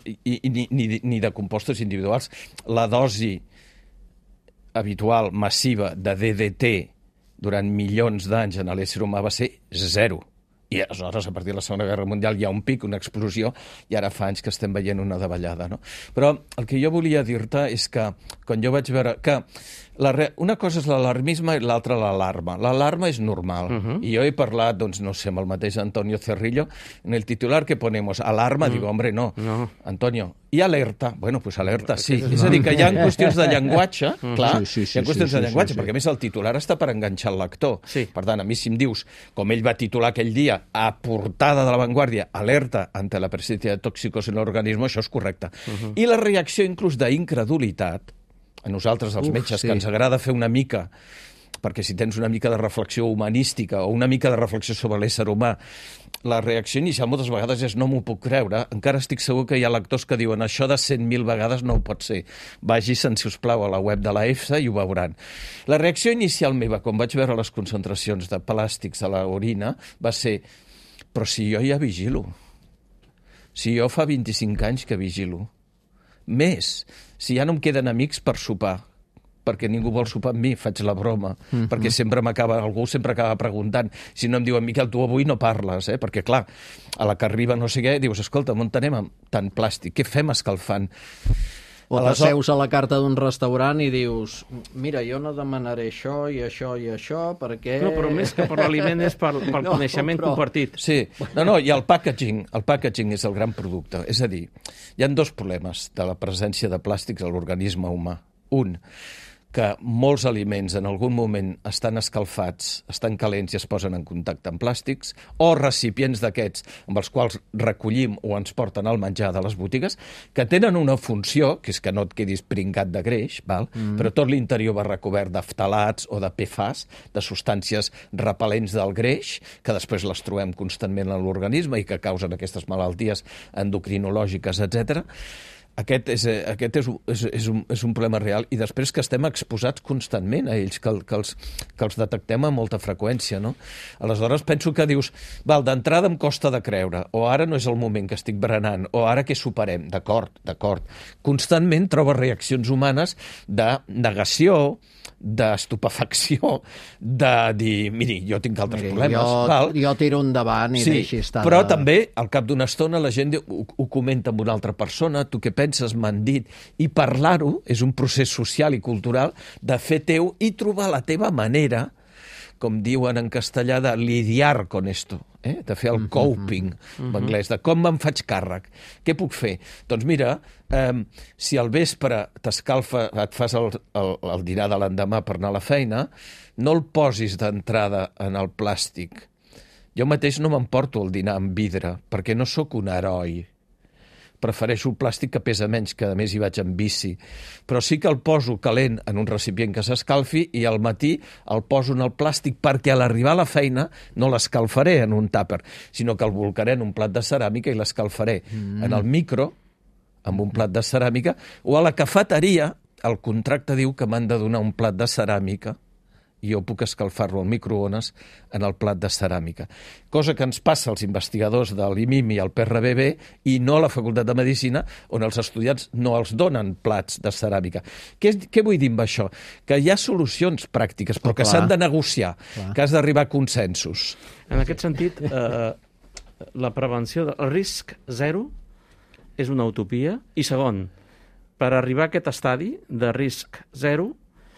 ni de compostos individuals, la dosi habitual, massiva, de DDT durant milions d'anys en l'ésser humà va ser 0. I aleshores, a partir de la Segona Guerra Mundial, hi ha un pic, una explosió, i ara fa anys que estem veient una davallada, no? Però el que jo volia dir-te és que, quan jo vaig veure que una cosa és l'alarmisme i l'altra l'alarma. L'alarma és normal. I jo he parlat, doncs, no sé, amb el mateix Antonio Cerrillo, en el titular que ponemos alarma, digo, hombre, no. Antonio, i alerta? Bueno, pues alerta, sí. És a dir, que hi ha qüestions de llenguatge, clar, hi ha qüestions de llenguatge, perquè a més el titular està per enganxar el lector. Per tant, a mi si em dius, com ell va titular aquell dia, a portada de La Vanguardia, alerta ante la presencia de tóxicos en l'organisme, això és correcte. I la reacció inclús d'incredulitat, a nosaltres, els metges, que ens agrada fer una mica, perquè si tens una mica de reflexió humanística o una mica de reflexió sobre l'ésser humà, la reacció inicial moltes vegades és no m'ho puc creure. Encara estic segur que hi ha lectors que diuen això de 100.000 vegades no ho pot ser. Vagi-se'n, si us plau, a la web de la EFSA i ho veuran. La reacció inicial meva, quan vaig veure les concentracions de plàstics a l'orina, va ser, però si jo ja vigilo. Si jo fa 25 anys que vigilo. Més, si ja no em queden amics per sopar, perquè ningú vol sopar amb mi, faig la broma, perquè algú sempre acaba preguntant. Si no em diuen, Miquel, tu avui no parles, perquè clar, a la que arriba no sé què, dius, escolta, on anem amb tant plàstic? Què fem escalfant? O t'asseus a la carta d'un restaurant i dius, mira, jo no demanaré això i això i això, perquè... No, però més que per l'aliment és pel coneixement compartit. Sí, i el packaging és el gran producte. És a dir, hi ha dos problemes de la presència de plàstics a l'organisme humà. Un, que molts aliments en algun moment estan escalfats, estan calents i es posen en contacte amb plàstics, o recipients d'aquests amb els quals recollim o ens porten el menjar de les botigues, que tenen una funció, que és que no et quedis pringat de greix, però tot l'interior va recobert d'aftalats o de PFAS, de substàncies repel·lents del greix, que després les trobem constantment en l'organisme i que causen aquestes malalties endocrinològiques, etc. Aquest és un problema real, i després que estem exposats constantment a ells, que els detectem amb molta freqüència, no? Aleshores penso que dius, d'entrada em costa de creure, o ara no és el moment que estic berenant, o ara què soparem? D'acord. Constantment trobes reaccions humanes de negació, d'estupefacció, de dir, miri, jo tinc altres problemes. Jo tiro endavant i deixi estar. Però també, al cap d'una estona, la gent ho comenta amb una altra persona, tu què penses, m'han dit, i parlar-ho és un procés social i cultural de fer teu i trobar la teva manera, com diuen en castellà, de lidiar con esto, de fer el coping, en anglès, de com me'n faig càrrec. Què puc fer? Doncs mira, si al vespre t'escalfa, et fas el dinar de l'endemà per anar a la feina, no el posis d'entrada en el plàstic. Jo mateix no m'emporto el dinar en vidre, perquè no sóc un heroi. Prefereixo el plàstic, que pesa menys, que a més hi vaig en bici. Però sí que el poso calent en un recipient que s'escalfi i al matí el poso en el plàstic perquè a l'arribar a la feina no l'escalfaré en un tàper, sinó que el bolcaré en un plat de ceràmica i l'escalfaré en el micro, amb un plat de ceràmica, o a la cafeteria el contracte diu que m'han de donar un plat de ceràmica i jo puc escalfar-lo al microones en el plat de ceràmica. Cosa que ens passa als investigadors de l'IMIM i el PRBB i no a la Facultat de Medicina, on els estudiants no els donen plats de ceràmica. Què vull dir amb això? Que hi ha solucions pràctiques, però que s'han de negociar, que has d'arribar a consensos. En aquest sentit, la prevenció del risc zero és una utopia. I segon, per arribar a aquest estadi de risc zero,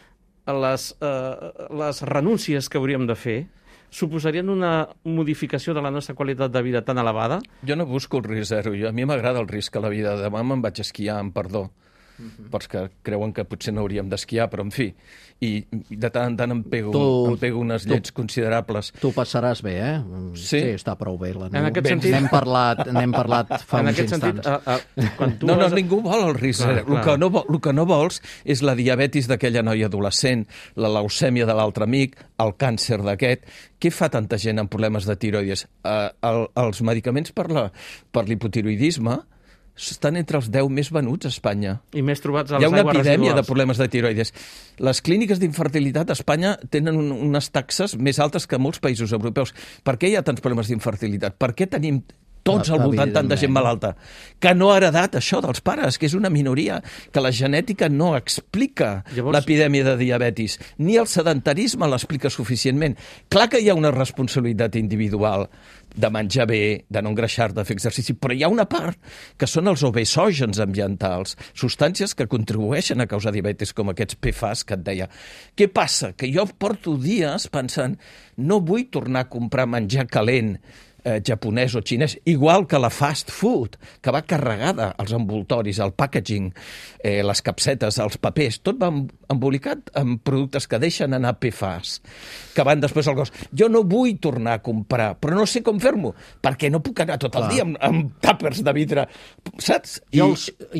les renúncies que hauríem de fer suposarien una modificació de la nostra qualitat de vida tan elevada? Jo no busco el risc zero. A mi m'agrada el risc a la vida. Demà me'n vaig esquiar, amb perdó. Pots que creuen que potser no hauríem d'esquiar, però en fi, i de tant en tant em pego unes llets considerables. Tu passaràs bé, Sí, està prou bé la neu. En aquest sentit... N'hem parlat fa uns instants. No, ningú vol el risc zero. El que no vols és la diabetis d'aquella noia adolescent, la leucèmia de l'altre amic, el càncer d'aquest. Què fa tanta gent amb problemes de tiroides? Els medicaments per l'hipotiroidisme estan entre els 10 més venuts a Espanya. I més trobats a les aigües residuals. Hi ha una epidèmia de problemes de tiroides. Les clíniques d'infertilitat a Espanya tenen unes taxes més altes que molts països europeus. Per què hi ha tants problemes d'infertilitat? Per què tenim tots al voltant tanta gent malalta? Que no ha heredat això dels pares, que és una minoria, que la genètica no explica l'epidèmia de diabetis, ni el sedentarisme l'explica suficientment. Clar que hi ha una responsabilitat individual de menjar bé, de no engreixar, de fer exercici, però hi ha una part que són els obesògens ambientals, substàncies que contribueixen a causar diabetis, com aquests PFAS que et deia. Què passa? Que jo porto dies pensant, no vull tornar a comprar menjar calent japonès o xinès, igual que la fast food, que va carregada, els envoltoris, el packaging, les capsetes, els papers, tot va embolicat amb productes que deixen anar PFAS, que van després al cos. Jo no vull tornar a comprar, però no sé com fer-m'ho, perquè no puc anar tot el dia amb tàpers de vidre, saps?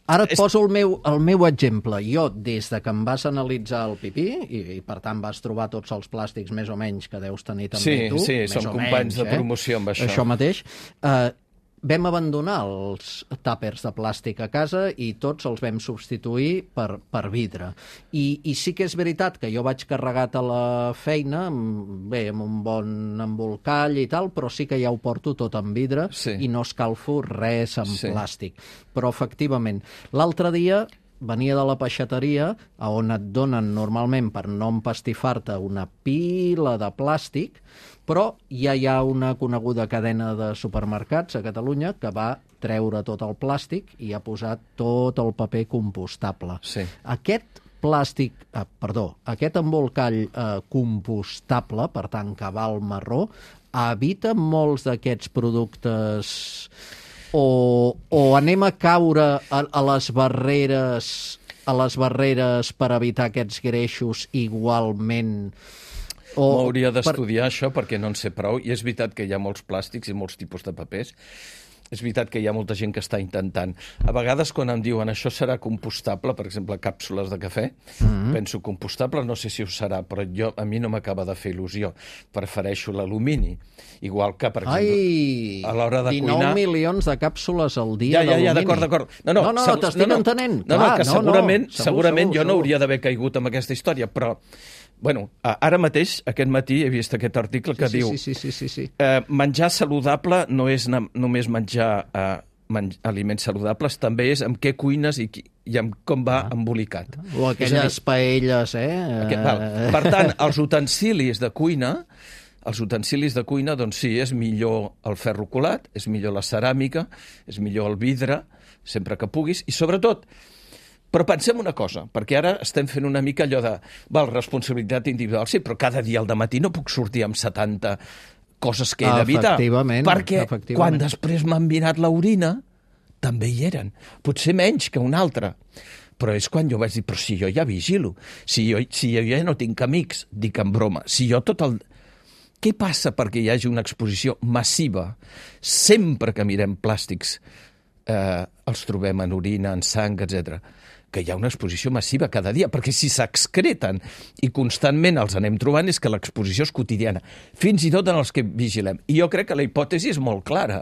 Ara et poso el meu exemple. Jo, des de que em vas analitzar el pipí, i per tant vas trobar tots els plàstics més o menys que deus tenir també tu. Sí, som companys de promoció amb això. Això mateix. Vam abandonar els tàpers de plàstic a casa i tots els vam substituir per vidre. I sí que és veritat que jo vaig carregat a la feina, bé, amb un bon embolcall i tal, però sí que ja ho porto tot en vidre i no escalfo res en plàstic. Però, efectivament, l'altre dia venia de la peixateria, on et donen normalment per no empastifar-te una pila de plàstic, però ja hi ha una coneguda cadena de supermercats a Catalunya que va treure tot el plàstic i ha posat tot el paper compostable. Sí. Aquest embolcall compostable, per tant que val marró, evita molts d'aquests productes o anem a caure a les barreres per evitar aquests greixos igualment. M'hauria d'estudiar això perquè no en sé prou, i és veritat que hi ha molts plàstics i molts tipus de papers. És veritat que hi ha molta gent que està intentant. A vegades quan em diuen això serà compostable, per exemple, càpsules de cafè, penso compostable, no sé si ho serà, però a mi no m'acaba de fer il·lusió. Prefereixo l'alumini. Igual que, per exemple, a l'hora de cuinar... 19 milions de càpsules al dia d'alumini. Ja, d'acord. No, t'estic entenent. Segurament jo no hauria d'haver caigut amb aquesta història, però... Bueno, ara mateix, aquest matí, he vist aquest article que diu menjar saludable no és només menjar aliments saludables, també és amb què cuines i amb com va embolicat. O aquelles paelles, Per tant, els utensilis de cuina, doncs sí, és millor el ferro colat, és millor la ceràmica, és millor el vidre, sempre que puguis, i sobretot... Però pensem una cosa, perquè ara estem fent una mica allò de responsabilitat individual. Sí, però cada dia al dematí no puc sortir amb 70 coses que he d'evitar. Perquè quan després m'han mirat l'orina, també hi eren. Potser menys que un altre. Però és quan jo vaig dir, però si jo ja vigilo, si jo ja no tinc amics, dic en broma, si jo tot el... Què passa perquè hi hagi una exposició massiva? Sempre que mirem plàstics els trobem en orina, en sang, etc. Que hi ha una exposició massiva cada dia, perquè si s'excreten i constantment els anem trobant és que l'exposició és quotidiana, fins i tot en els que vigilem. I jo crec que la hipòtesi és molt clara.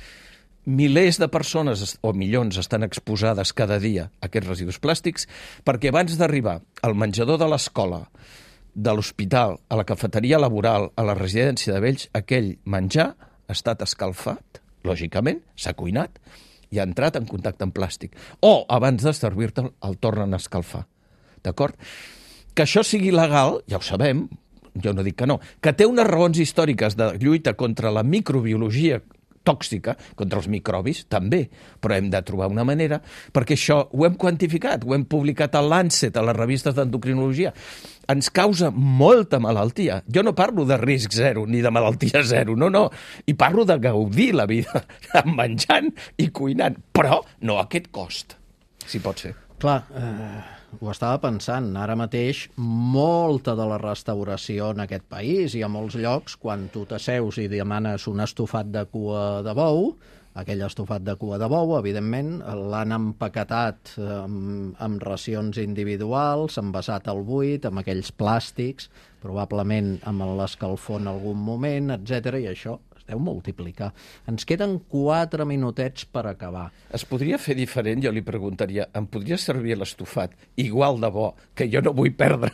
Milers de persones, o milions, estan exposades cada dia a aquests residus plàstics perquè abans d'arribar al menjador de l'escola, de l'hospital, a la cafeteria laboral, a la residència de vells, aquell menjar ha estat escalfat, lògicament, s'ha cuinat, i ha entrat en contacte amb plàstic. O, abans de servir-te'l, el tornen a escalfar. D'acord? Que això sigui legal, ja ho sabem, jo no dic que no, que té unes raons històriques de lluita contra la microbiologia tòxica, contra els microbis, també, però hem de trobar una manera, perquè això ho hem quantificat, ho hem publicat a Lancet, a les revistes d'endocrinologia. Ens causa molta malaltia. Jo no parlo de risc zero ni de malaltia zero, no. I parlo de gaudir la vida menjant i cuinant, però no a aquest cost, si pot ser. Clar, ho estava pensant. Ara mateix, molta de la restauració en aquest país i a molts llocs, quan tu t'asseus i demanes un estofat de cua de bou, aquell estofat de cua de bou, evidentment, l'han empaquetat amb racions individuals, envasat al buit, amb aquells plàstics, probablement amb l'escalfor en algun moment, etc. I això es deu multiplicar. Ens queden 4 minutets per acabar. Es podria fer diferent? Jo li preguntaria, em podria servir l'estofat igual de bo, que jo no vull perdre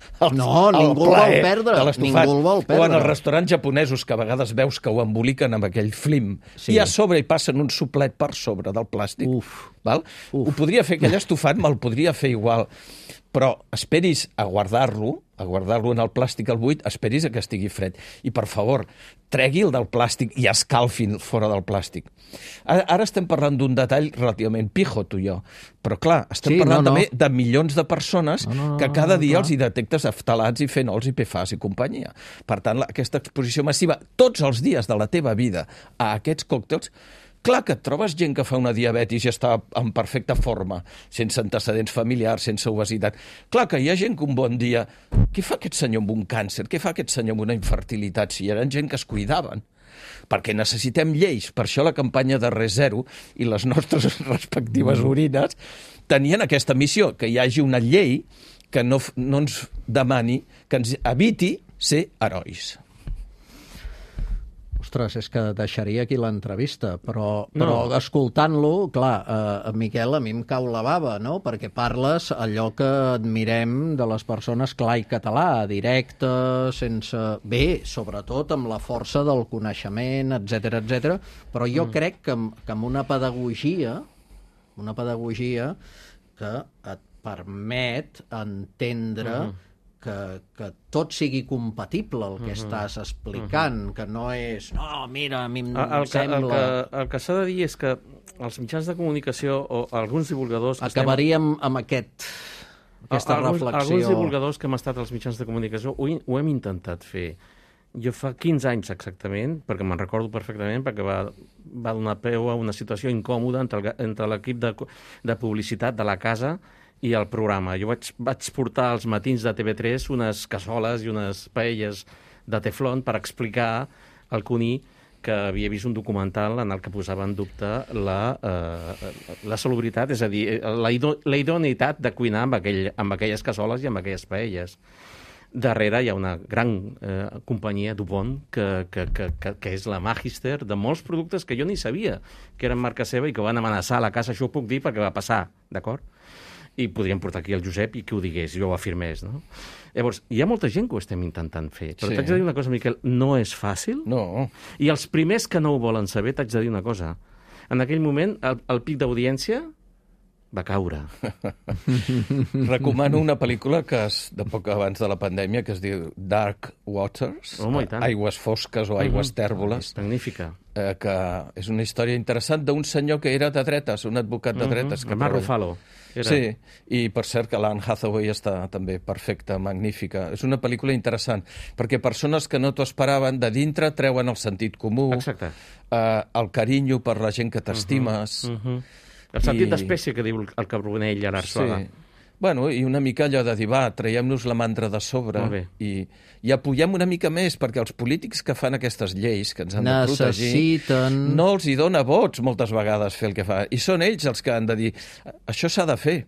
ningú el vol perdre. O en els restaurants japonesos, que a vegades veus que ho emboliquen amb aquell flim, i a sobre hi passen un suplet per sobre del plàstic. Val? Ho podria fer, aquell estofat me'l podria fer igual, però esperis a guardar-lo en el plàstic al buit, esperis a que estigui fred. I, per favor, tregui-el del plàstic i escalfi'l fora del plàstic. Ara estem parlant d'un detall relativament pijo, tu i jo, però clar, estem parlant també de milions de persones que cada dia els hi detectes aftalats i fenols i PFAS i companyia. Per tant, aquesta exposició massiva tots els dies de la teva vida a aquests còctels, clar que et trobes gent que fa una diabetis i està en perfecta forma, sense antecedents familiars, sense obesitat. Clar que hi ha gent que un bon dia... Què fa aquest senyor amb un càncer? Què fa aquest senyor amb una infertilitat? Si hi eren gent que es cuidaven. perquè necessitem lleis. Per això la campanya de ReZero i les nostres respectives orines tenien aquesta missió, que hi hagi una llei que no ens demani, que ens eviti ser herois. Ostres, és que deixaria aquí l'entrevista, però escoltant-lo, clar, Miquel, a mi em cau la bava, no? Perquè parles allò que admirem de les persones clar i català, directe, sense... Bé, sobretot amb la força del coneixement, etc, però jo crec que amb una pedagogia que et permet entendre que tot sigui compatible el que estàs explicant, que no és... No, mira, a mi em sembla... El que s'ha de dir és que els mitjans de comunicació o alguns divulgadors... Acabaríem amb aquesta reflexió. Alguns divulgadors que hem estat als mitjans de comunicació ho hem intentat fer. Jo fa 15 anys exactament, perquè me'n recordo perfectament, perquè va donar peu a una situació incòmoda entre l'equip de publicitat de la casa i el programa. Jo vaig portar als matins de TV3 unes cassoles i unes paelles de teflon per explicar al Cuní que havia vist un documental en el que posava en dubte la salubritat, és a dir, la idoneïtat de cuinar amb aquelles cassoles i amb aquelles paelles. Darrere hi ha una gran companyia, DuPont, que és la Magister de molts productes que jo ni sabia que eren marca seva i que van amenaçar a la casa. Això ho puc dir perquè va passar, d'acord? I podríem portar aquí el Josep i que ho digués, jo ho afirmés, no? Llavors, hi ha molta gent que ho estem intentant fer, però t'haig de dir una cosa, Miquel, no és fàcil. No. I els primers que no ho volen saber, t'haig de dir una cosa. En aquell moment, el pic d'audiència va caure. Recomano una pel·lícula que és de poc abans de la pandèmia, que es diu Dark Waters, Aigües fosques o aigües tèrboles. Magnífica. Que és una història interessant d'un senyor que era de dretes, un advocat de dretes. El Mark Ruffalo. Sí, i per cert que l'Anne Hathaway està també perfecta, magnífica. És una pel·lícula interessant, perquè persones que no t'ho esperaven de dintre treuen el sentit comú, el carinyo per la gent que t'estimes. El sentit d'espècie que diu el Carbonell a l'Arsola. Sí. Bueno, i una mica allò de dir, va, traiem-nos la mandra de sobre i apoyem una mica més, perquè els polítics que fan aquestes lleis, que ens han de protegir, no els hi dona vots moltes vegades fer el que fa. I són ells els que han de dir, això s'ha de fer.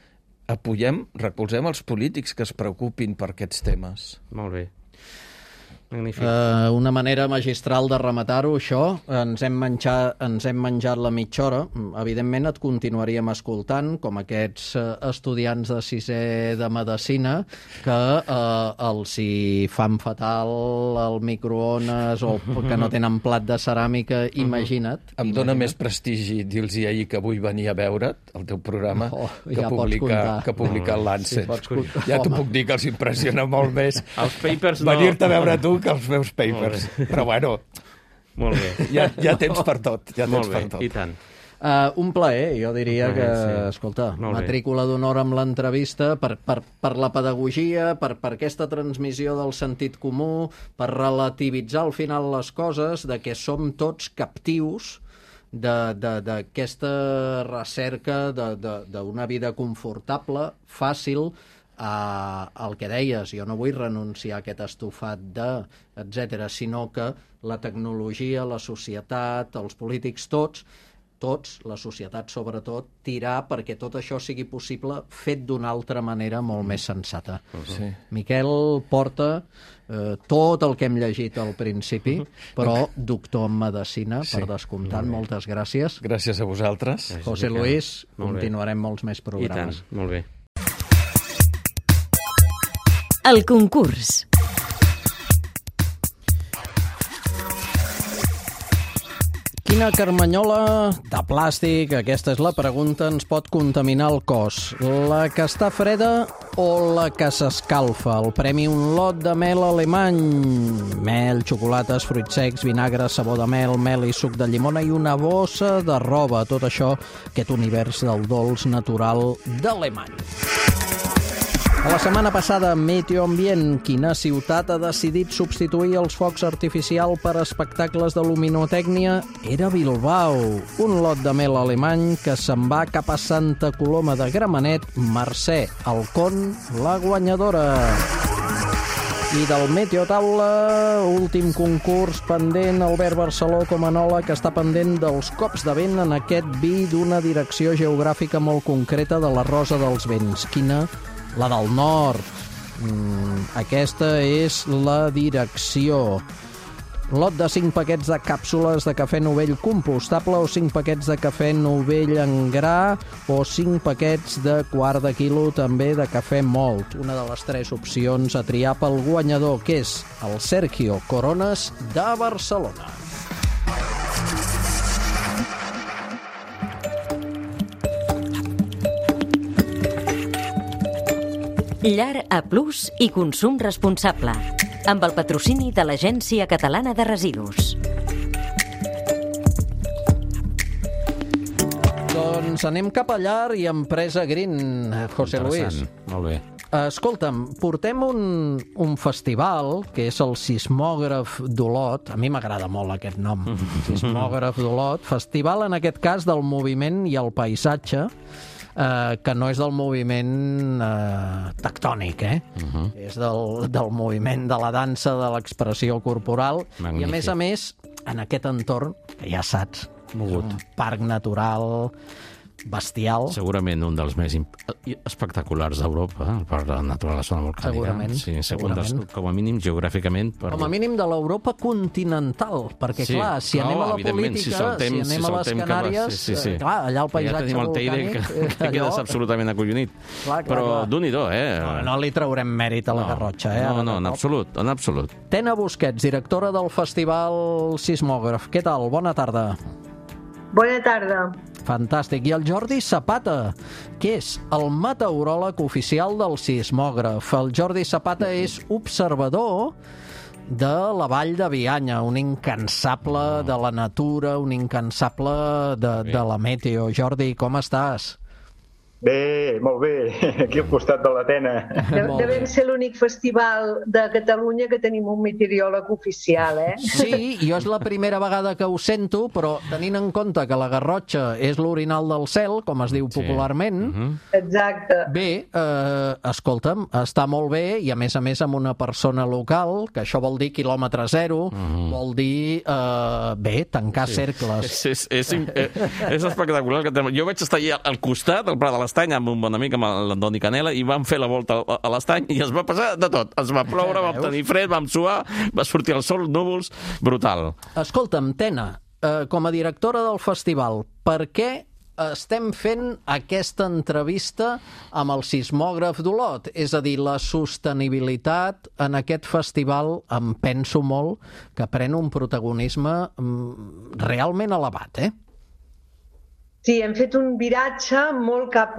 Recolzem els polítics que es preocupin per aquests temes. Molt bé. Magnífic. Una manera magistral de rematar-ho, això. Ens hem menjat la mitja hora. Evidentment et continuaríem escoltant, com aquests estudiants de sisè de Medicina que els hi fan fatal el microones o que no tenen plat de ceràmica, imagina't. Em dóna més prestigi dir-los ahir que vull venir a veure't, el teu programa, que publicar el Lancet. Ja t'ho puc dir que els impressiona molt més venir-te a veure tu que els meus papers. Però bueno, molt bé. Hi ha temps per tot. Molt bé, i tant. Un plaer, jo diria que, escolta, matrícula d'honor amb l'entrevista per la pedagogia, per aquesta transmissió del sentit comú, per relativitzar al final les coses, de que som tots captius d'aquesta recerca d'una vida confortable, fàcil, el que deies, jo no vull renunciar a aquest estofat etc., sinó que la tecnologia, la societat, els polítics, tots, la societat sobretot, tirar perquè tot això sigui possible fet d'una altra manera molt més sensata. Sí. Miquel porta tot el que hem llegit al principi, però doctor en medicina, per descomptat, moltes gràcies. Gràcies a vosaltres. José Luis, continuarem molts més programes. I tant, molt bé. El concurs. Quina carmanyola de plàstic, aquesta és la pregunta, ens pot contaminar el cos? La que està freda o la que s'escalfa? El premi un lot de mel alemany. Mel, xocolates, fruits secs, vinagre, sabó de mel i suc de llimona i una bossa de roba. Tot això, aquest univers del dolç natural d'Alemany. A la setmana passada, Meteo Ambient, quina ciutat ha decidit substituir els focs artificials per espectacles de luminotècnia? Era Bilbao, un lot de mel alemany que se'n va cap a Santa Coloma de Gramenet. Mercè Alcón, la guanyadora. I del Meteotaula, últim concurs pendent, Albert Barceló com a enòleg està pendent dels cops de vent en aquest vi d'una direcció geogràfica molt concreta de la Rosa dels Vents. Quina? La del nord. Aquesta és la direcció. Lot de 5 paquets de càpsules de cafè novell compostable o 5 paquets de cafè novell en gra o 5 paquets de quart de quilo també de cafè mòlt. Una de les 3 opcions a triar pel guanyador, que és el Sergio Coronas de Barcelona. Llar A+ i consum responsable, amb el patrocini de l'Agència Catalana de Residus. Doncs anem cap a llar i empresa Green, José Luis. Molt bé. Escolta'm, portem un festival, que és el Sismògraf d'Olot. A mi m'agrada molt aquest nom, Sismògraf d'Olot. Festival, en aquest cas, del moviment i el paisatge, que no és del moviment tectònic, És del moviment de la dansa, de l'expressió corporal. Magnífic. I, a més, en aquest entorn, que ja saps, mogut, un parc natural bestial. Segurament un dels més espectaculars d'Europa, el Parc Natural de la Zona Volcànica. Segurament. Com a mínim geogràficament. Com a mínim de l'Europa continental, perquè clar, si anem a la política, si anem a les Canàries, clar, allà el paisatge volcànic... Que quedes absolutament acollonit. Però d'un-i-do, No li traurem mèrit a la Garrotxa, No, en absolut. Tena Busquets, directora del Festival Sismògraf. Què tal? Bona tarda. Bona tarda. Fantàstic. I el Jordi Zapata, que és el meteoròleg oficial del sismògraf. El Jordi Zapata és observador de la Vall de Bianya, un incansable de la natura, un incansable de la meteo. Jordi, com estàs? Bé, molt bé, aquí al costat de l'Atena. Devem ser l'únic festival de Catalunya que tenim un meteoròleg oficial, Sí, jo és la primera vegada que ho sento, però tenint en compte que la Garrotxa és l'orinal del cel, com es diu popularment... Exacte. Bé, escolta'm, està molt bé, i a més amb una persona local, que això vol dir quilòmetre zero, vol dir, tancar cercles. És espectacular. Jo vaig estar allà al costat, al Prat de l'Estany, amb un bon amic, amb l'Antoni Canela, i vam fer la volta a l'Estany i es va passar de tot. Es va ploure, vam tenir fred, vam suar, va sortir el sol, núvols, brutal. Escolta'm, Tena, com a directora del festival, per què estem fent aquesta entrevista amb el sismògraf d'Olot? És a dir, la sostenibilitat en aquest festival, em penso molt, que pren un protagonisme realment elevat, Sí, hem fet un viratge molt cap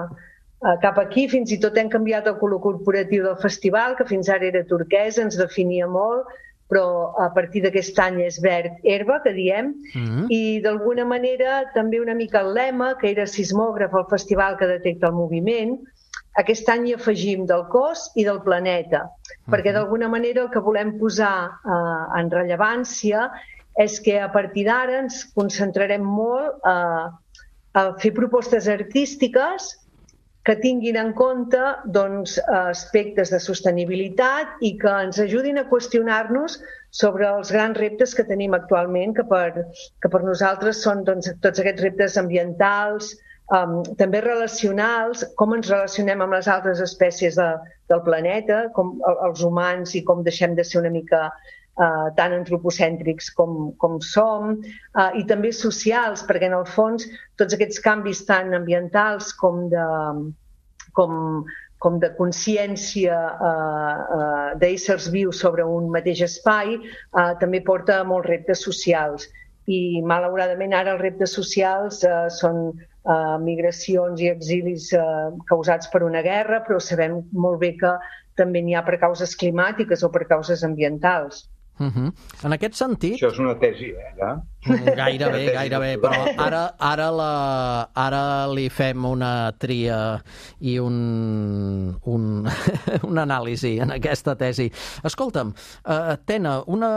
aquí, fins i tot hem canviat el color corporatiu del festival, que fins ara era turquesa, ens definia molt, però a partir d'aquest any és verd herba, que diem, i d'alguna manera també una mica el lema, que era sismògraf, el festival que detecta el moviment. Aquest any hi afegim del cos i del planeta, perquè d'alguna manera el que volem posar en rellevància és que a partir d'ara ens concentrarem molt a fer propostes artístiques que tinguin en compte aspectes de sostenibilitat i que ens ajudin a qüestionar-nos sobre els grans reptes que tenim actualment, que per nosaltres són tots aquests reptes ambientals, també relacionals, com ens relacionem amb les altres espècies del planeta, com els humans, i com deixem de ser una mica tan antropocèntrics com som, i també socials, perquè en el fons tots aquests canvis tant ambientals com de consciència d'éssers vius sobre un mateix espai també porta a molts reptes socials. I malauradament ara els reptes socials són migracions i exilis causats per una guerra, però sabem molt bé que també n'hi ha per causes climàtiques o per causes ambientals. En aquest sentit... Això és una tesi, Gairebé, però ara li fem una tria i una anàlisi en aquesta tesi. Escolta'm, Tena,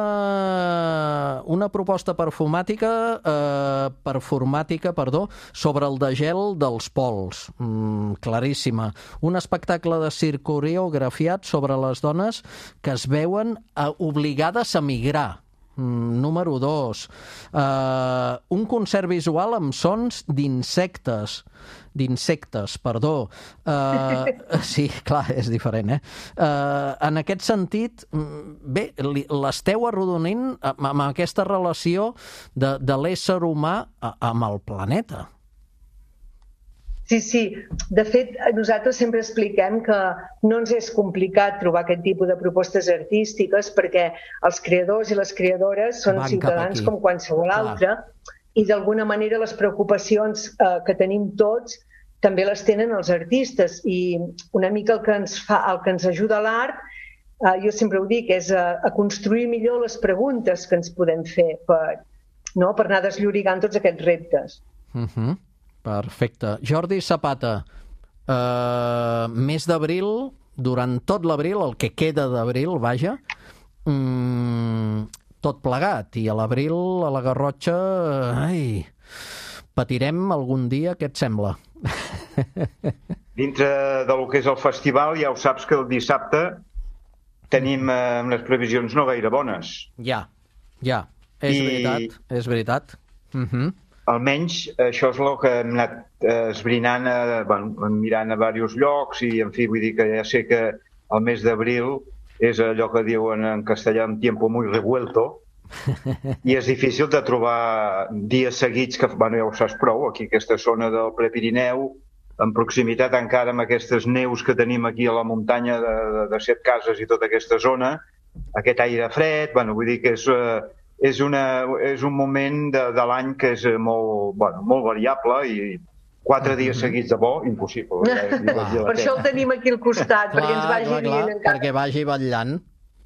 una proposta performàtica, sobre el degel dels pols. Claríssima. Un espectacle de circ coreografiat sobre les dones que es veuen obligades a migrar. Número 2. Un concert visual amb sons d'insectes, sí, clar, és diferent, en aquest sentit, bé, l'esteu arrodonint amb aquesta relació de l'ésser humà amb el planeta. Sí. De fet, nosaltres sempre expliquem que no ens és complicat trobar aquest tipus de propostes artístiques perquè els creadors i les creadores són ciutadans com qualsevol altre i d'alguna manera les preocupacions que tenim tots també les tenen els artistes i una mica el que ens ajuda l'art, jo sempre ho dic, és a construir millor les preguntes que ens podem fer per anar desllorigant tots aquests reptes. Perfecte. Jordi Zapata, mes d'abril, durant tot l'abril, el que queda d'abril, vaja, tot plegat. I a l'abril, a la Garrotxa, patirem algun dia, què et sembla? Dintre del que és el festival, ja ho saps que el dissabte tenim unes previsions no gaire bones. Ja. És veritat. Almenys això és el que hem anat esbrinant, mirant a diversos llocs i, en fi, vull dir que ja sé que el mes d'abril és allò que diuen en castellà un tiempo muy revuelto i és difícil de trobar dies seguits que, ja ho saps prou, aquí aquesta zona del Prepirineu, en proximitat encara amb aquestes neus que tenim aquí a la muntanya de Setcases i tota aquesta zona, aquest aire fred, vull dir que és un moment de l'any que és molt variable i 4 dies seguits de bo, impossible. Per això el tenim aquí al costat, perquè ens vagi dient encara. Perquè vagi batllant.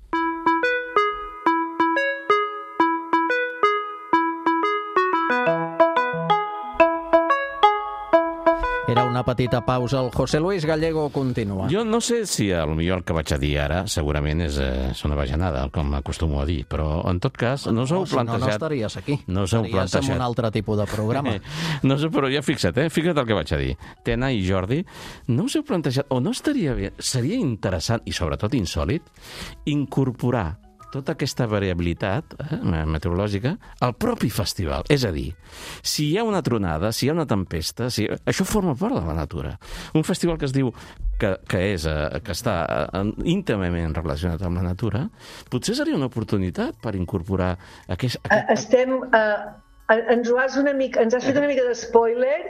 Era una petita pausa. El José Luis Gallego continua. Jo no sé si potser el que vaig a dir ara segurament és una bajanada, com m'acostumo a dir, però en tot cas no us heu plantejat... No estaries aquí. Estaries en un altre tipus de programa. No sé, però ja fixa't el que vaig a dir. Tena i Jordi, no us heu plantejat, o no estaria bé, seria interessant, i sobretot insòlit, incorporar tota aquesta variabilitat meteorològica al propi festival. És a dir, si hi ha una tronada, si hi ha una tempesta, això forma part de la natura. Un festival que es diu que està íntimament relacionat amb la natura, potser seria una oportunitat per incorporar aquest... Ens has fet una mica de spoiler.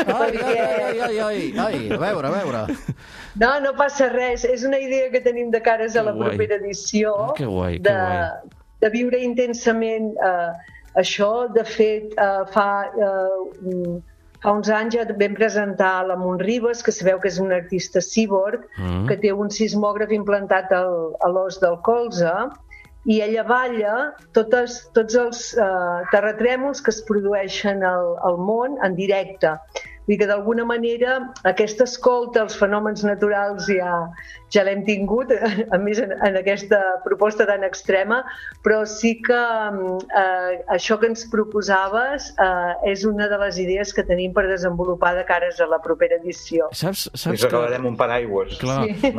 Ai, a veure. No passa res. És una idea que tenim de cares a la propera edició. Que guai. De viure intensament això. De fet, fa uns anys ja vam presentar la Montribes, que sabeu que és un artista cíborg, que té un sismògraf implantat a l'os del colze, i ella balla tots els terratrèmols que es produeixen al món en directe. Vull dir que d'alguna manera aquesta escolta als fenòmens naturals ja l'hem tingut, a més en aquesta proposta tan extrema, però sí que això que ens proposaves és una de les idees que tenim per desenvolupar de cares a la propera edició. Saps ens acabarem un paraigües. Clar. Sí.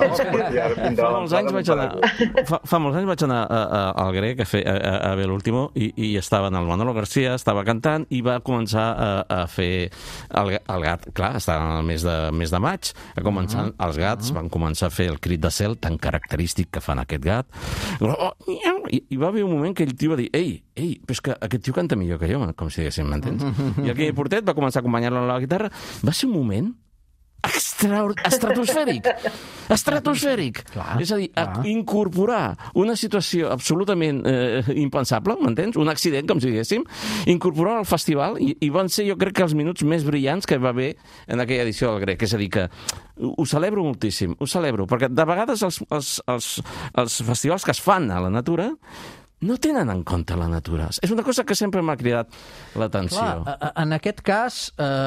Fa molts anys vaig anar al Grec a ver l'último i estava en el Manolo García, estava cantant i va començar a fer el gat. Clar, estava en el mes de maig, els gats van començar a fer el crit de cel tan característic que fan aquest gat. I va haver un moment que el tio va dir ei, però és que aquest tio canta millor que jo, com si diguéssim, m'entens? I el Quimi Portet va començar a acompanyar-lo amb la guitarra. Va ser un moment estratosfèric. Clar, és a dir, incorporar una situació absolutament impensable, m'entens? Un accident, com si diguéssim, incorporar al festival i van ser, jo crec, que els minuts més brillants que va haver en aquella edició del Grec. És a dir, que ho celebro moltíssim, perquè de vegades els festivals que es fan a la natura no tenen en compte la natura. És una cosa que sempre m'ha cridat l'atenció. En aquest cas,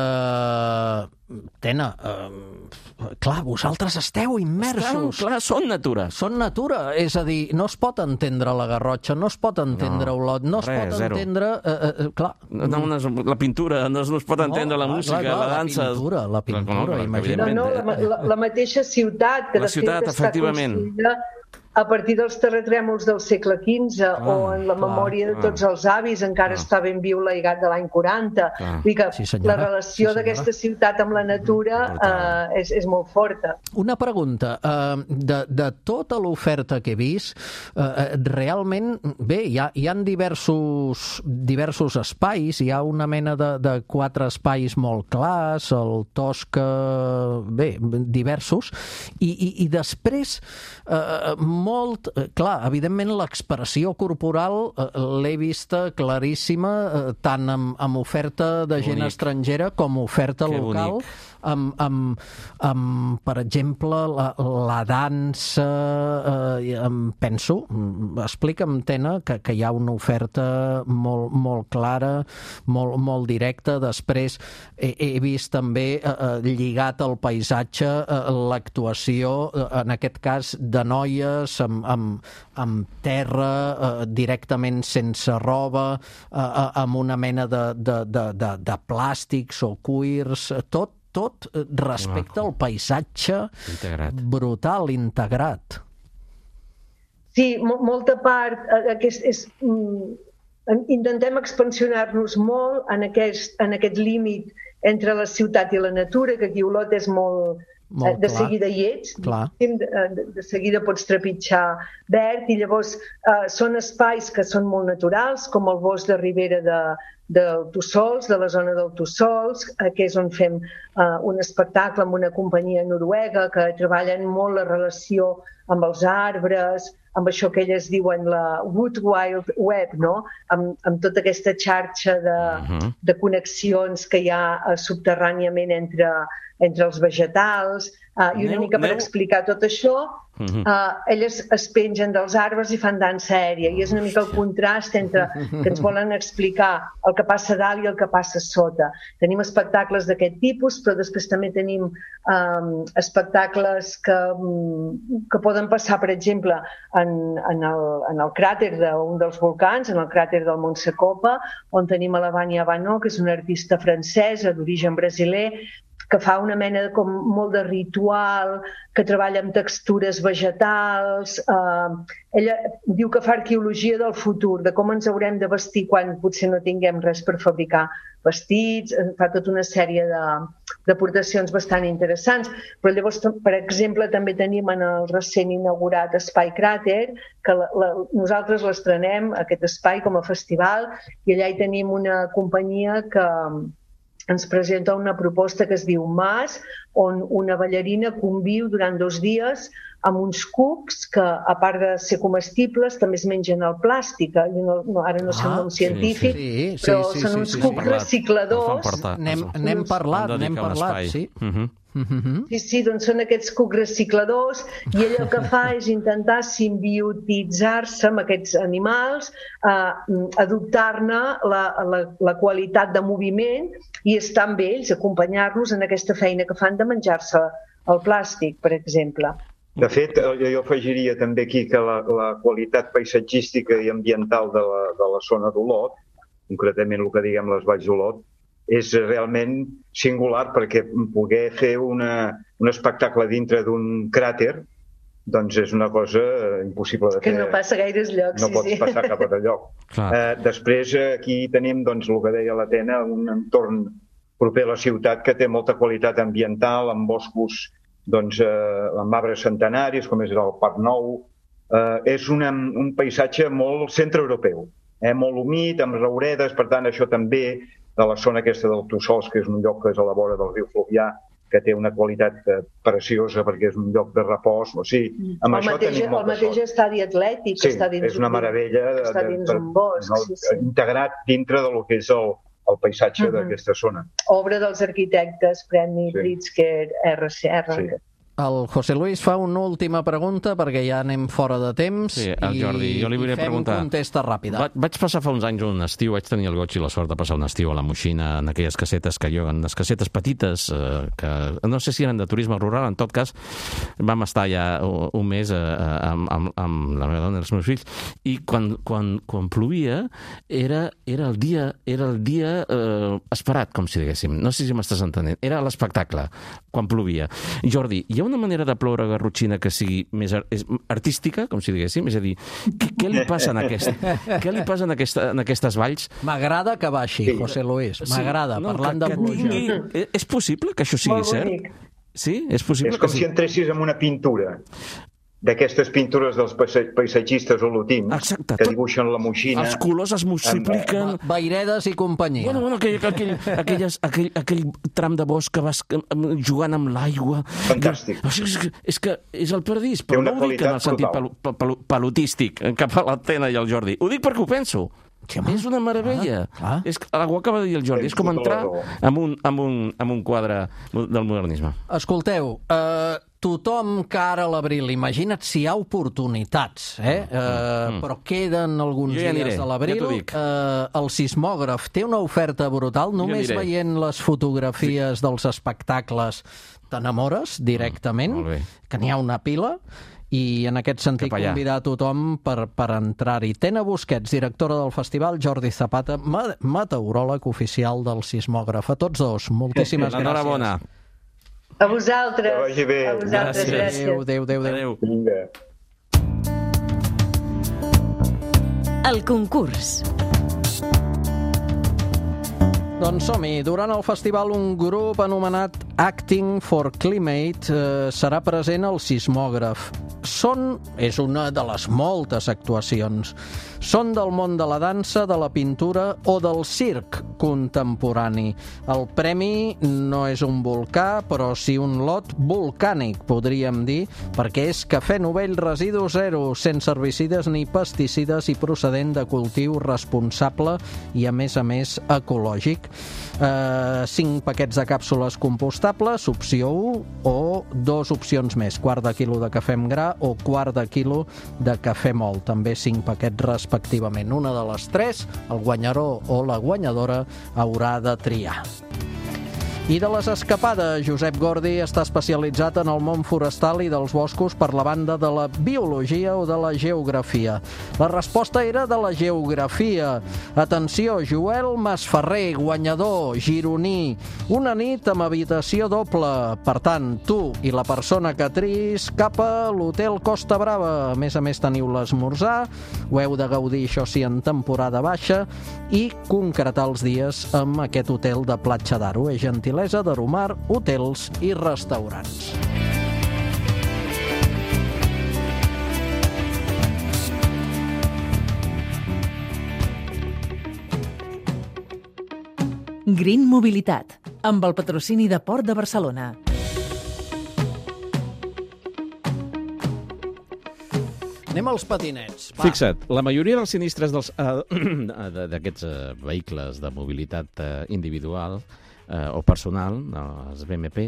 Tena, clar, vosaltres esteu immersos. Clar, són natura. Són natura, és a dir, no es pot entendre la Garrotxa, no es pot entendre Olot, no es pot entendre... La pintura, no es pot entendre la música, la dansa... La pintura, imagina't. La mateixa ciutat, que de fet està construïda a partir dels terratrèmols del segle XV o en la memòria de tots els avis encara està ben viu l'aigat de l'any 40. Vull dir que la relació d'aquesta ciutat amb la natura és molt forta. Una pregunta. De tota l'oferta que he vist, realment, bé, hi ha diversos espais, hi ha una mena de 4 espais molt clars, el Tosca, bé, diversos, i després molt... Clar, evidentment l'expressió corporal l'he vista claríssima, tant amb oferta de gent estrangera com oferta local, amb per exemple, la dansa, penso, explica'm, Tena, que hi ha una oferta molt clara, molt directa. Després he vist també lligat al paisatge l'actuació, en aquest cas, de noies amb terra, directament sense roba, amb una mena de plàstics o cuirs, tot respecte al paisatge brutal, integrat. Sí, molta part... Intentem expansionar-nos molt en aquest límit entre la ciutat i la natura, que aquí a Olot és molt de seguida hi ets, de seguida pots trepitjar verd, i llavors són espais que són molt naturals, com el bosc de Ribera del Tussols, de la zona del Tussols, que és on fem un espectacle amb una companyia noruega que treballen molt la relació amb els arbres, amb això que elles diuen la Wood Wild Web, no? Amb tota aquesta xarxa de connexions que hi ha subterràniament entre els vegetals, i una mica per explicar tot això, elles es pengen dels arbres i fan dansa aèria, i és una mica el contrast entre que ens volen explicar el que passa dalt i el que passa sota. Tenim espectacles d'aquest tipus, però després també tenim espectacles que poden passar, per exemple, en el cràter d'un dels volcans, en el cràter del Mont Secopa, on tenim a la Vania Banó, que és una artista francesa d'origen brasiler, que fa una mena molt de ritual, que treballa amb textures vegetals. Ella diu que fa arqueologia del futur, de com ens haurem de vestir quan potser no tinguem res per fabricar vestits, fa tota una sèrie d'aportacions bastant interessants. Però llavors, per exemple, també tenim en el recent inaugurat Espai Cràter, que nosaltres l'estrenem, aquest espai, com a festival, i allà hi tenim una companyia que ens presenta una proposta que es diu Mas, on una ballarina conviu durant 2 dies amb uns cucs que, a part de ser comestibles, també es mengen el plàstic. Ara no sé el nom científic, però són uns cucs recicladors. N'hem parlat, sí. Sí, doncs són aquests cucs recicladors, i ell el que fa és intentar simbiotitzar-se amb aquests animals, adoptar-ne la qualitat de moviment i estar amb ells, acompanyar-los en aquesta feina que fan de menjar-se el plàstic, per exemple. De fet, jo afegiria també aquí que la qualitat paisatgística i ambiental de la zona d'Olot, concretament el que diguem les Valls d'Olot, és realment singular, perquè poder fer un espectacle dintre d'un cràter doncs és una cosa impossible de fer. Que no passa gaires llocs. No pots passar cap a lloc. Després aquí tenim, doncs, el que deia la Tena, un entorn proper a la ciutat que té molta qualitat ambiental, amb boscos, doncs, amb arbres centenaris, com és el Parc Nou. És un paisatge molt centreeuropeu, molt humit, amb rouredes, per tant, això també de la zona aquesta del Tussols, que és un lloc que és a la vora del riu Fluvià, que té una qualitat preciosa perquè és un lloc de repòs. O sigui, amb això tenim molta sort. El mateix estadi atlètic, sí, està dins una meravella, està dins un bosc. Integrat dintre del que és el paisatge d'aquesta zona. Obra dels arquitectes, Premi Pritzker, RCR. El José Luis fa una última pregunta perquè ja anem fora de temps. Sí, el Jordi, jo li volia preguntar. I fem contesta ràpida. Vaig passar fa uns anys un estiu, vaig tenir el goig i la sort de passar un estiu a la Moixina, en aquelles casetes que lloguen, les casetes petites, que no sé si eren de turisme rural, en tot cas vam estar ja un mes amb la meva dona i els meus fills, i quan plovia era el dia esperat, com si diguéssim. No sé si m'estàs entenent. Era l'espectacle, quan plovia. Jordi, hi ha una manera de ploure a Garrotxina que sigui més artística, com si diguéssim? És a dir, què li passa en aquestes valls? M'agrada que baixi, José Luis. M'agrada, parlant de pluja. És possible que això sigui cert? Sí? És possible? És com si entressis en una pintura. D'aquestes pintures dels paisatgistes olotins, que dibuixen la Moixina. Els colors es multipliquen. Vairedes i companyia. Bueno, aquell tram de bosc que vas jugant amb l'aigua. Fantàstic. És que és el paradís, però no ho dic en el sentit pelotístic, cap a l'Atena i el Jordi. Ho dic perquè ho penso. És una meravella. Ho acaba de dir el Jordi. És com entrar en un quadre del modernisme. Escolteu, tothom que ara a l'abril, imagina't si hi ha oportunitats, però queden alguns dies de l'abril, el sismògraf té una oferta brutal, només veient les fotografies dels espectacles t'enamores directament, que n'hi ha una pila, i en aquest sentit convidar a tothom per entrar-hi. Tena Busquets, directora del festival, Jordi Zapata, meteoròleg oficial del sismògraf. A tots dos, moltíssimes gràcies. Enhorabona. A vosaltres. Que vagi bé. A vosaltres, gràcies. Adéu. El concurs. Doncs som-hi. Durant el festival, un grup anomenat Acting for Climate serà present al sismògraf. És una de les moltes actuacions. Són del món de la dansa, de la pintura o del circ contemporani. El premi no és un volcà, però sí un lot volcànic, podríem dir, perquè és cafè novell residu zero, sense herbicides ni pesticides i procedent de cultiu responsable i, a més, ecològic. 5 paquets de càpsules compostables, opció 1, o 2 opcions més, quart de quilo de cafè amb gra o quart de quilo de cafè mòlt, també 5 paquets respectivament. Una de les 3, el guanyador o la guanyadora haurà de triar. I de les escapades, Josep Gordi està especialitzat en el món forestal i dels boscos per la banda de la biologia o de la geografia. La resposta era de la geografia. Atenció, Joel Masferrer, guanyador, gironí. Una nit amb habitació doble. Per tant, tu i la persona que tris cap a l'hotel Costa Brava. A més, teniu l'esmorzar, ho heu de gaudir, això sí, en temporada baixa, i concretar els dies amb aquest hotel de Platja d'Aro. És gentilesa d'Aromar Hotels i Restaurants. Green Mobilitat, amb el patrocini de Port de Barcelona. Anem als patinets. Fixa't, la majoria dels sinistres d'aquests vehicles de mobilitat individual o personal, els BMP,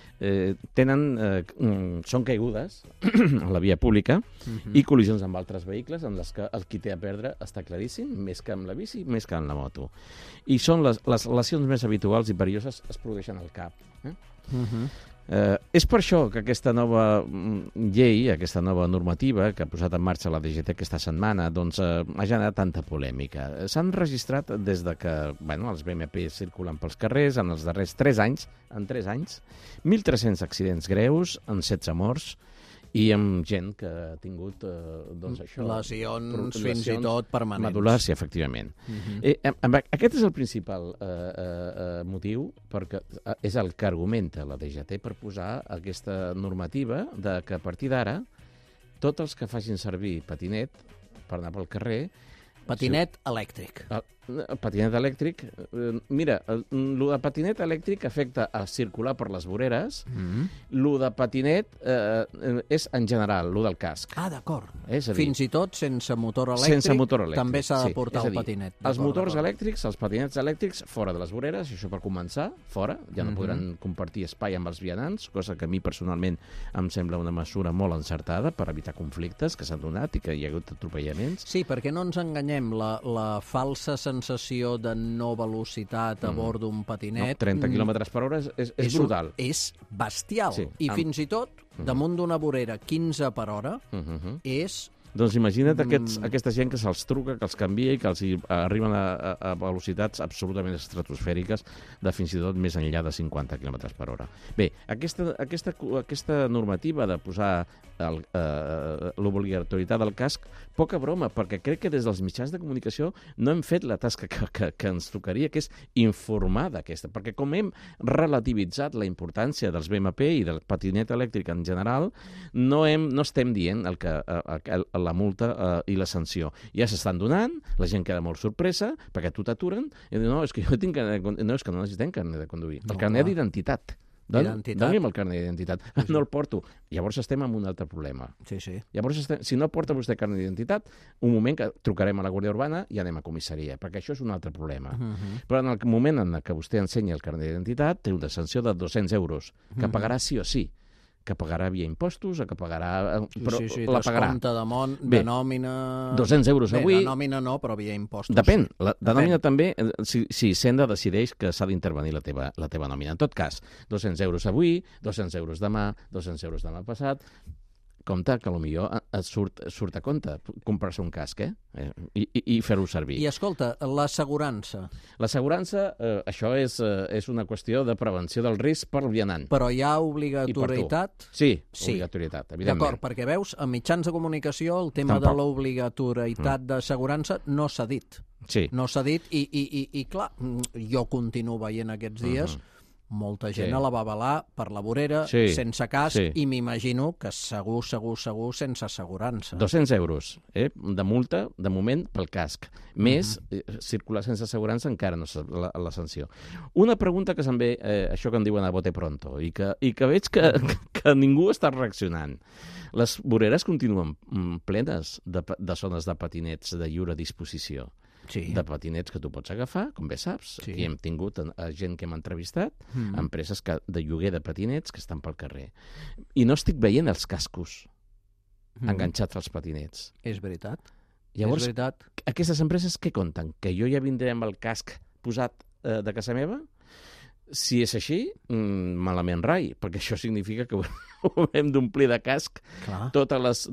són caigudes a la via pública i col·lisions amb altres vehicles en les que el qui té a perdre està claríssim, més que amb la bici, més que amb la moto. I són les lesions més habituals i perilloses es produeixen al cap. És per això que aquesta nova llei, aquesta nova normativa que ha posat en marxa la DGT aquesta setmana, doncs, ha generat tanta polèmica. S'han registrat des de que els BMP circulen pels carrers en els darrers 3 anys, 1.300 accidents greus, amb 16 morts, i amb gent que ha tingut lesions fins i tot permanents. Medul·lars, sí, efectivament. Aquest és el principal motiu, perquè és el que argumenta la DGT per posar aquesta normativa de que a partir d'ara tots els que facin servir patinet per anar pel carrer... Patinet elèctric. El patinet elèctric... Mira, el de patinet elèctric afecta a circular per les voreres. El de patinet és en general, el del casc. Ah, d'acord. Fins i tot sense motor elèctric, sense motor elèctric també s'ha de portar el patinet. Els motors elèctrics, els patinets elèctrics, fora de les voreres, això per començar, fora, ja no podran compartir espai amb els vianants, cosa que a mi personalment em sembla una mesura molt encertada per evitar conflictes que s'han donat i que hi ha hagut atropellaments. Sí, perquè no ens enganyem, la falsa sensació de no velocitat a bord d'un patinet... 30 km per hora és brutal. És bestial. Sí. I fins i tot, damunt d'una vorera 15 per hora, és... Doncs imagina't aquesta gent que se'ls truca, que els canvia i que els arriben a velocitats absolutament estratosfèriques de fins i tot més enllà de 50 km per hora. Bé, aquesta normativa de posar l'obligatorietat del casc, poca broma, perquè crec que des dels mitjans de comunicació no hem fet la tasca que ens tocaria, que és informar d'aquesta, perquè com hem relativitzat la importància dels BMP i del patinet elèctric en general, no estem dient la multa i la sanció. Ja s'estan donant, la gent queda molt sorpresa, perquè tu t'aturen, i diu, no, és que jo tinc carnet de conduir. No, és que no necessitem carnet de conduir. El carnet d'identitat. Doni'm el carnet d'identitat. No el porto. Llavors estem amb un altre problema. Llavors, si no porta vostè carnet d'identitat, un moment que trucarem a la Guàrdia Urbana i anem a comissaria, perquè això és un altre problema. Però en el moment en què vostè ensenya el carnet d'identitat, té una sanció de 200 euros, que pagarà sí o sí, que pagarà via impostos, que pagarà... Però la pagarà. Descompte de nòmina... 200 euros avui... De nòmina no, però via impostos. Depèn. De nòmina també, si Senda decideix que s'ha d'intervenir la teva nòmina. En tot cas, 200 euros avui, 200 euros demà, 200 euros demà passat... Compte que potser et surt a compte comprar-se un casc, i fer-ho servir. I escolta, l'assegurança. L'assegurança, això és una qüestió de prevenció del risc per al vianant. Però hi ha obligatorietat? Sí, obligatorietat, evidentment. D'acord, perquè veus, a mitjans de comunicació el tema de l'obligatorietat d'assegurança no s'ha dit. Sí. No s'ha dit i clar, jo continuo veient aquests dies... Molta gent la va avalar per la vorera, sense casc, i m'imagino que segur sense assegurança. 200 euros de multa, de moment, pel casc. Més, circular sense assegurança encara no és la sanció. Una pregunta que se'm ve, això que em diuen a bote pronto, i que veig que ningú està reaccionant. Les voreres continuen plenes de zones de patinets de lliure disposició. De patinets que tu pots agafar, com bé saps. Aquí hem tingut gent que hem entrevistat, empreses de lloguer de patinets que estan pel carrer. I no estic veient els cascos enganxats als patinets. És veritat. Llavors, aquestes empreses què compten? Que jo ja vindré amb el casc posat de casa meva? Si és així, malament rai, perquè això significa que ho hem d'omplir de casc tots els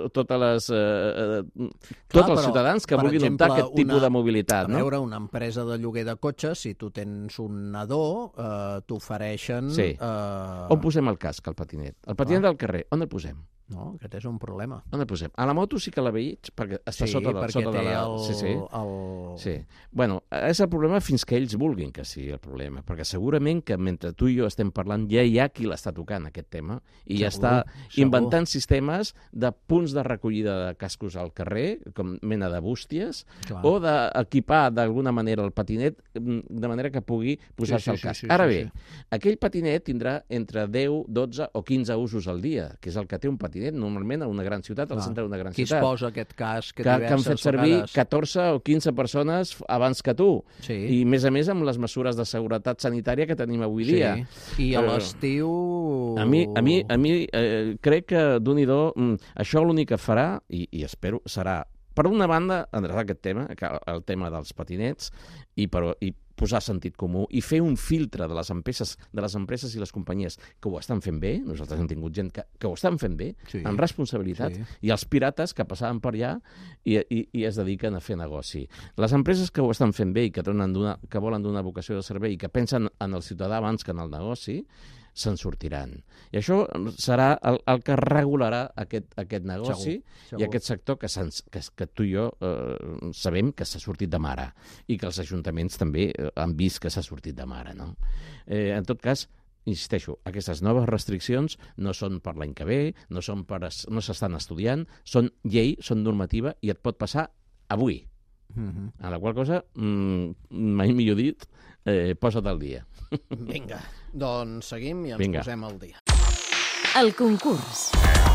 ciutadans que vulguin optar a aquest tipus de mobilitat. A veure, una empresa de lloguer de cotxes, si tu tens un nadó, t'ofereixen... On posem el casc, el patinet? El patinet del carrer, on el posem? No, aquest és un problema. On el posem? A la moto sí que la veig, perquè està sota de la... Sí. Bueno, és el problema fins que ells vulguin que sigui el problema, perquè segurament que mentre tu i jo estem parlant ja hi ha qui l'està tocant, aquest tema, i ja està inventant sistemes de punts de recollida de cascos al carrer, com mena de bústies, o d'equipar d'alguna manera el patinet de manera que pugui posar-se el casc. Ara bé, aquell patinet tindrà entre 10, 12 o 15 usos al dia, que és el que té un patinet normalment a una gran ciutat, al centre d'una gran ciutat. Qui es posa aquest casc que han fet servir 14 o 15 persones abans que tu. I, a més, amb les mesures de seguretat sanitària que tenim avui dia. I a l'estiu... A mi crec que, d'un-i-do, això l'únic que farà, i espero, serà, per una banda, endreçar aquest tema, el tema dels patinets, i posar sentit comú i fer un filtre de les empreses i les companyies que ho estan fent bé, nosaltres hem tingut gent que ho estan fent bé, amb responsabilitat, i els pirates que passaven per allà i es dediquen a fer negoci. Les empreses que ho estan fent bé i que volen donar vocació de servei i que pensen en el ciutadà abans que en el negoci, se'n sortiran. I això serà el que regularà aquest negoci i aquest sector que tu i jo sabem que s'ha sortit de mare i que els ajuntaments també han vist que s'ha sortit de mare. En tot cas, insisteixo, aquestes noves restriccions no són per l'any que ve, no s'estan estudiant, són llei, són normativa i et pot passar avui. A la qual cosa, mai millor dit, posa't al dia. Vinga, doncs seguim i ens posem al dia. El concurs.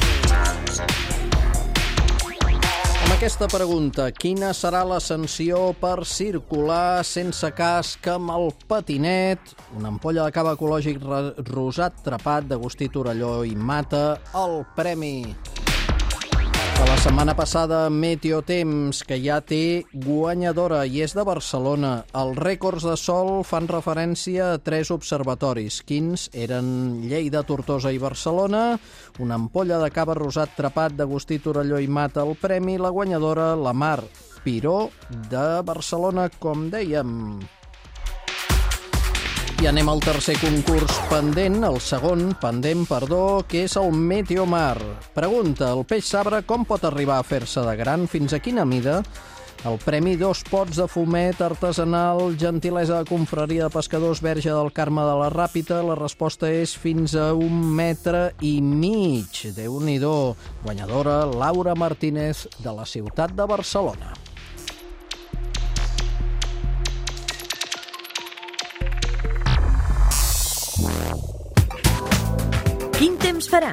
Amb aquesta pregunta, quina serà la sanció per circular sense casc amb el patinet? Una ampolla de cava ecològic rosat trapat d'Agustí Torelló i Mata, el premi de la setmana passada, Meteotemps, que ja té guanyadora i és de Barcelona. Els rècords de sol fan referència a 3 observatoris. Quins eren Lleida, Tortosa i Barcelona? Una ampolla de cava rosat trapat d'Agustí Torelló i Mata, el premi. La guanyadora, la Mar Piró, de Barcelona, com dèiem. I anem al tercer concurs pendent, el segon pendent, que és el Meteomar. Pregunta, el peix sabre com pot arribar a fer-se de gran? Fins a quina mida? El premi 2 pots de fumet artesanal, gentilesa de confraria de pescadors Verge del Carme de la Ràpita. La resposta és fins a 1,5 metres. Déu-n'hi-do. Guanyadora, Laura Martínez, de la ciutat de Barcelona. Quin temps farà?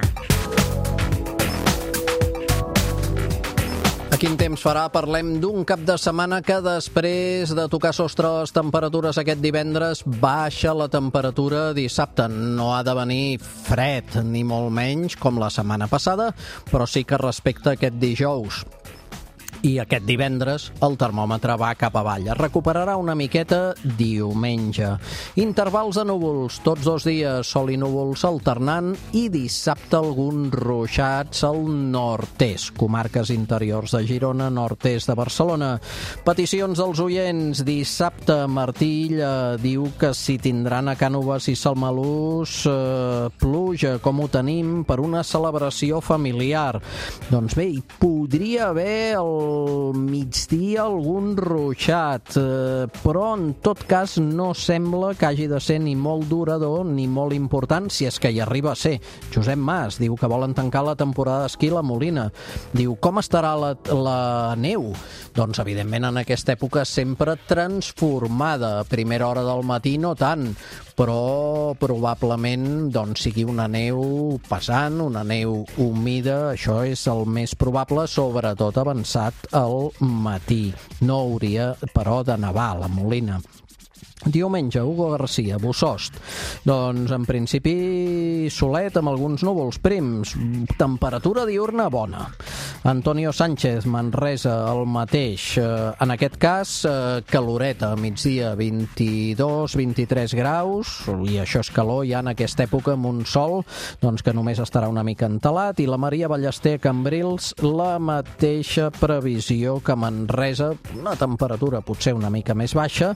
A quin temps farà? Parlem d'un cap de setmana que després de tocar sostre les temperatures aquest divendres baixa la temperatura dissabte. No ha de venir fred, ni molt menys, com la setmana passada, però sí que respecte a aquest dijous. I aquest divendres el termòmetre va cap avall. Es recuperarà una miqueta diumenge. Intervals de núvols, tots 2 dies, sol i núvols alternant, i dissabte alguns ruixats al nord-est, comarques interiors de Girona, nord-est de Barcelona. Peticions dels oients. Dissabte, Martí Illa diu que si tindran a Cànoves i Salmalús pluja, com ho tenim, per una celebració familiar. Doncs bé, hi podria haver al migdia algun ruixat, però en tot cas no sembla que hagi de ser ni molt durador ni molt important, si és que hi arriba a ser. Josep Mas diu que volen tancar la temporada d'esquí a la Molina. Diu, com estarà la neu? Doncs evidentment en aquesta època sempre transformada. A primera hora del matí no tant, però probablement sigui una neu pesant, una neu humida. Això és el més probable, sobretot avançat al matí. No hauria, però, de nevar a la Molina. Diumenge, Hugo Garcia, Bossòst. Doncs, en principi, solet amb alguns núvols prims. Temperatura diurna bona. Antonio Sánchez, Manresa, el mateix. En aquest cas, caloreta, a migdia, 22-23 graus, i això és calor ja en aquesta època, amb un sol que només estarà una mica entelat. I la Maria Ballester, Cambrils, la mateixa previsió que Manresa, una temperatura potser una mica més baixa,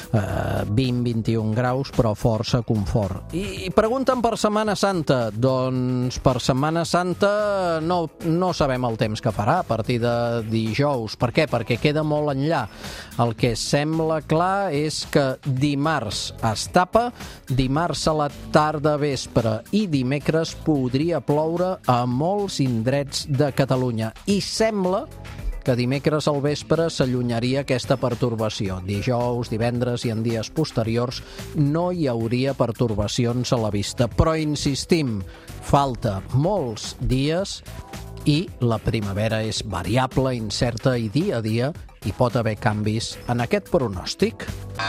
20-21 graus, però força confort. I pregunten per Setmana Santa. Doncs per Setmana Santa no sabem el temps que farà a partir de dijous. Per què? Perquè queda molt enllà. El que sembla clar és que dimarts es tapa, dimarts a la tarda vespre i dimecres podria ploure a molts indrets de Catalunya. I sembla que dimecres al vespre s'allunyaria aquesta pertorbació. Dijous, divendres i en dies posteriors no hi hauria pertorbacions a la vista. Però insistim, falta molts dies i la primavera és variable, incerta i dia a dia hi pot haver canvis en aquest pronòstic.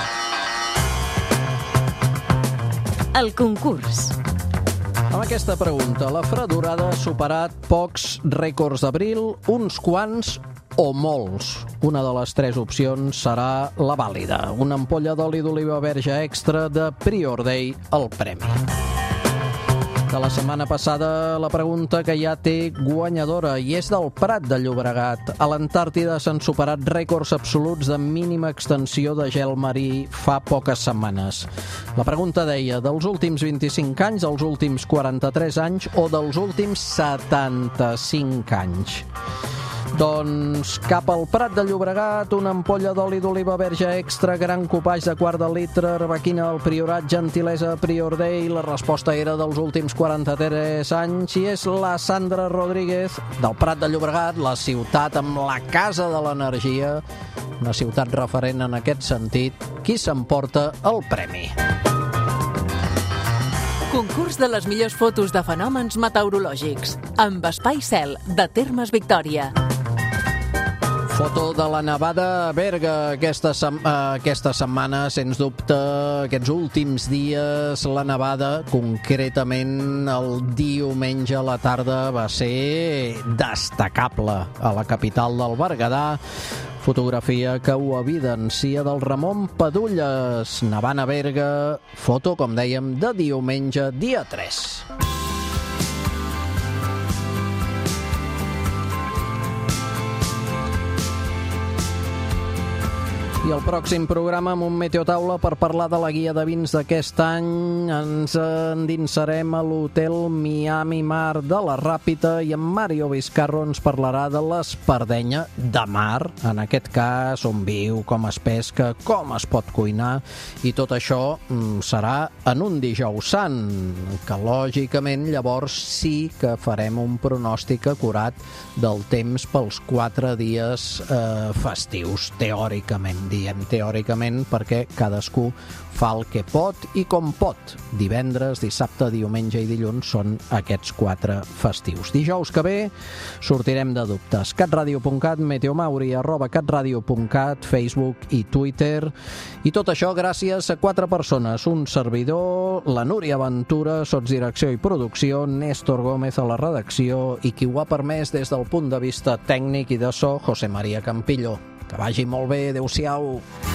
El concurs. Amb aquesta pregunta, la fredorada ha superat pocs rècords d'abril, uns quants o molts. Una de les 3 opcions serà la vàlida. Una ampolla d'oli d'oliva verge extra de Prior Day, el premi. De la setmana passada, la pregunta que ja té guanyadora i és del Prat de Llobregat. A l'Antàrtida s'han superat rècords absoluts de mínima extensió de gel marí fa poques setmanes. La pregunta deia, dels últims 25 anys, dels últims 43 anys o dels últims 75 anys? Doncs cap al Prat de Llobregat, una ampolla d'oli d'oliva verge extra, gran copatge de quart de litre, arbequina al Priorat, gentilesa Prior Day. La resposta era dels últims 43 anys i és la Sandra Rodríguez del Prat de Llobregat, la ciutat amb la casa de l'energia, una ciutat referent en aquest sentit, qui s'emporta el premi. Concurs de les millors fotos de fenòmens meteorològics amb Espai Cel de Termes Victòria. Foto de la nevada a Berga aquesta setmana, sens dubte, aquests últims dies, la nevada, concretament el diumenge a la tarda, va ser destacable a la capital del Berguedà. Fotografia que ho evidencia del Ramon Padulles, nevant a Berga, foto, com dèiem, de diumenge, dia 3. I el pròxim programa amb un Meteotaula per parlar de la guia de vins d'aquest any. Ens endinsarem a l'hotel Miami Mar de la Ràpita i en Mario Vizcarro ens parlarà de l'espardenya de mar, en aquest cas on viu, com es pesca, com es pot cuinar, i tot això serà en un dijous sant, que lògicament llavors sí que farem un pronòstic acurat del temps pels 4 dies festius, teòricament. Diem teòricament perquè cadascú fa el que pot i com pot. Divendres, dissabte, diumenge i dilluns són aquests 4 festius. Dijous que ve sortirem de dubtes. catradio.cat, meteomauri@catradio.cat, Facebook i Twitter. I tot això gràcies a 4 persones. Un servidor, la Núria Ventura, sotsdirecció i producció, Néstor Gómez a la redacció i qui ho ha permès des del punt de vista tècnic i de so, José María Campillo. Que vagi molt bé, adeu-siau.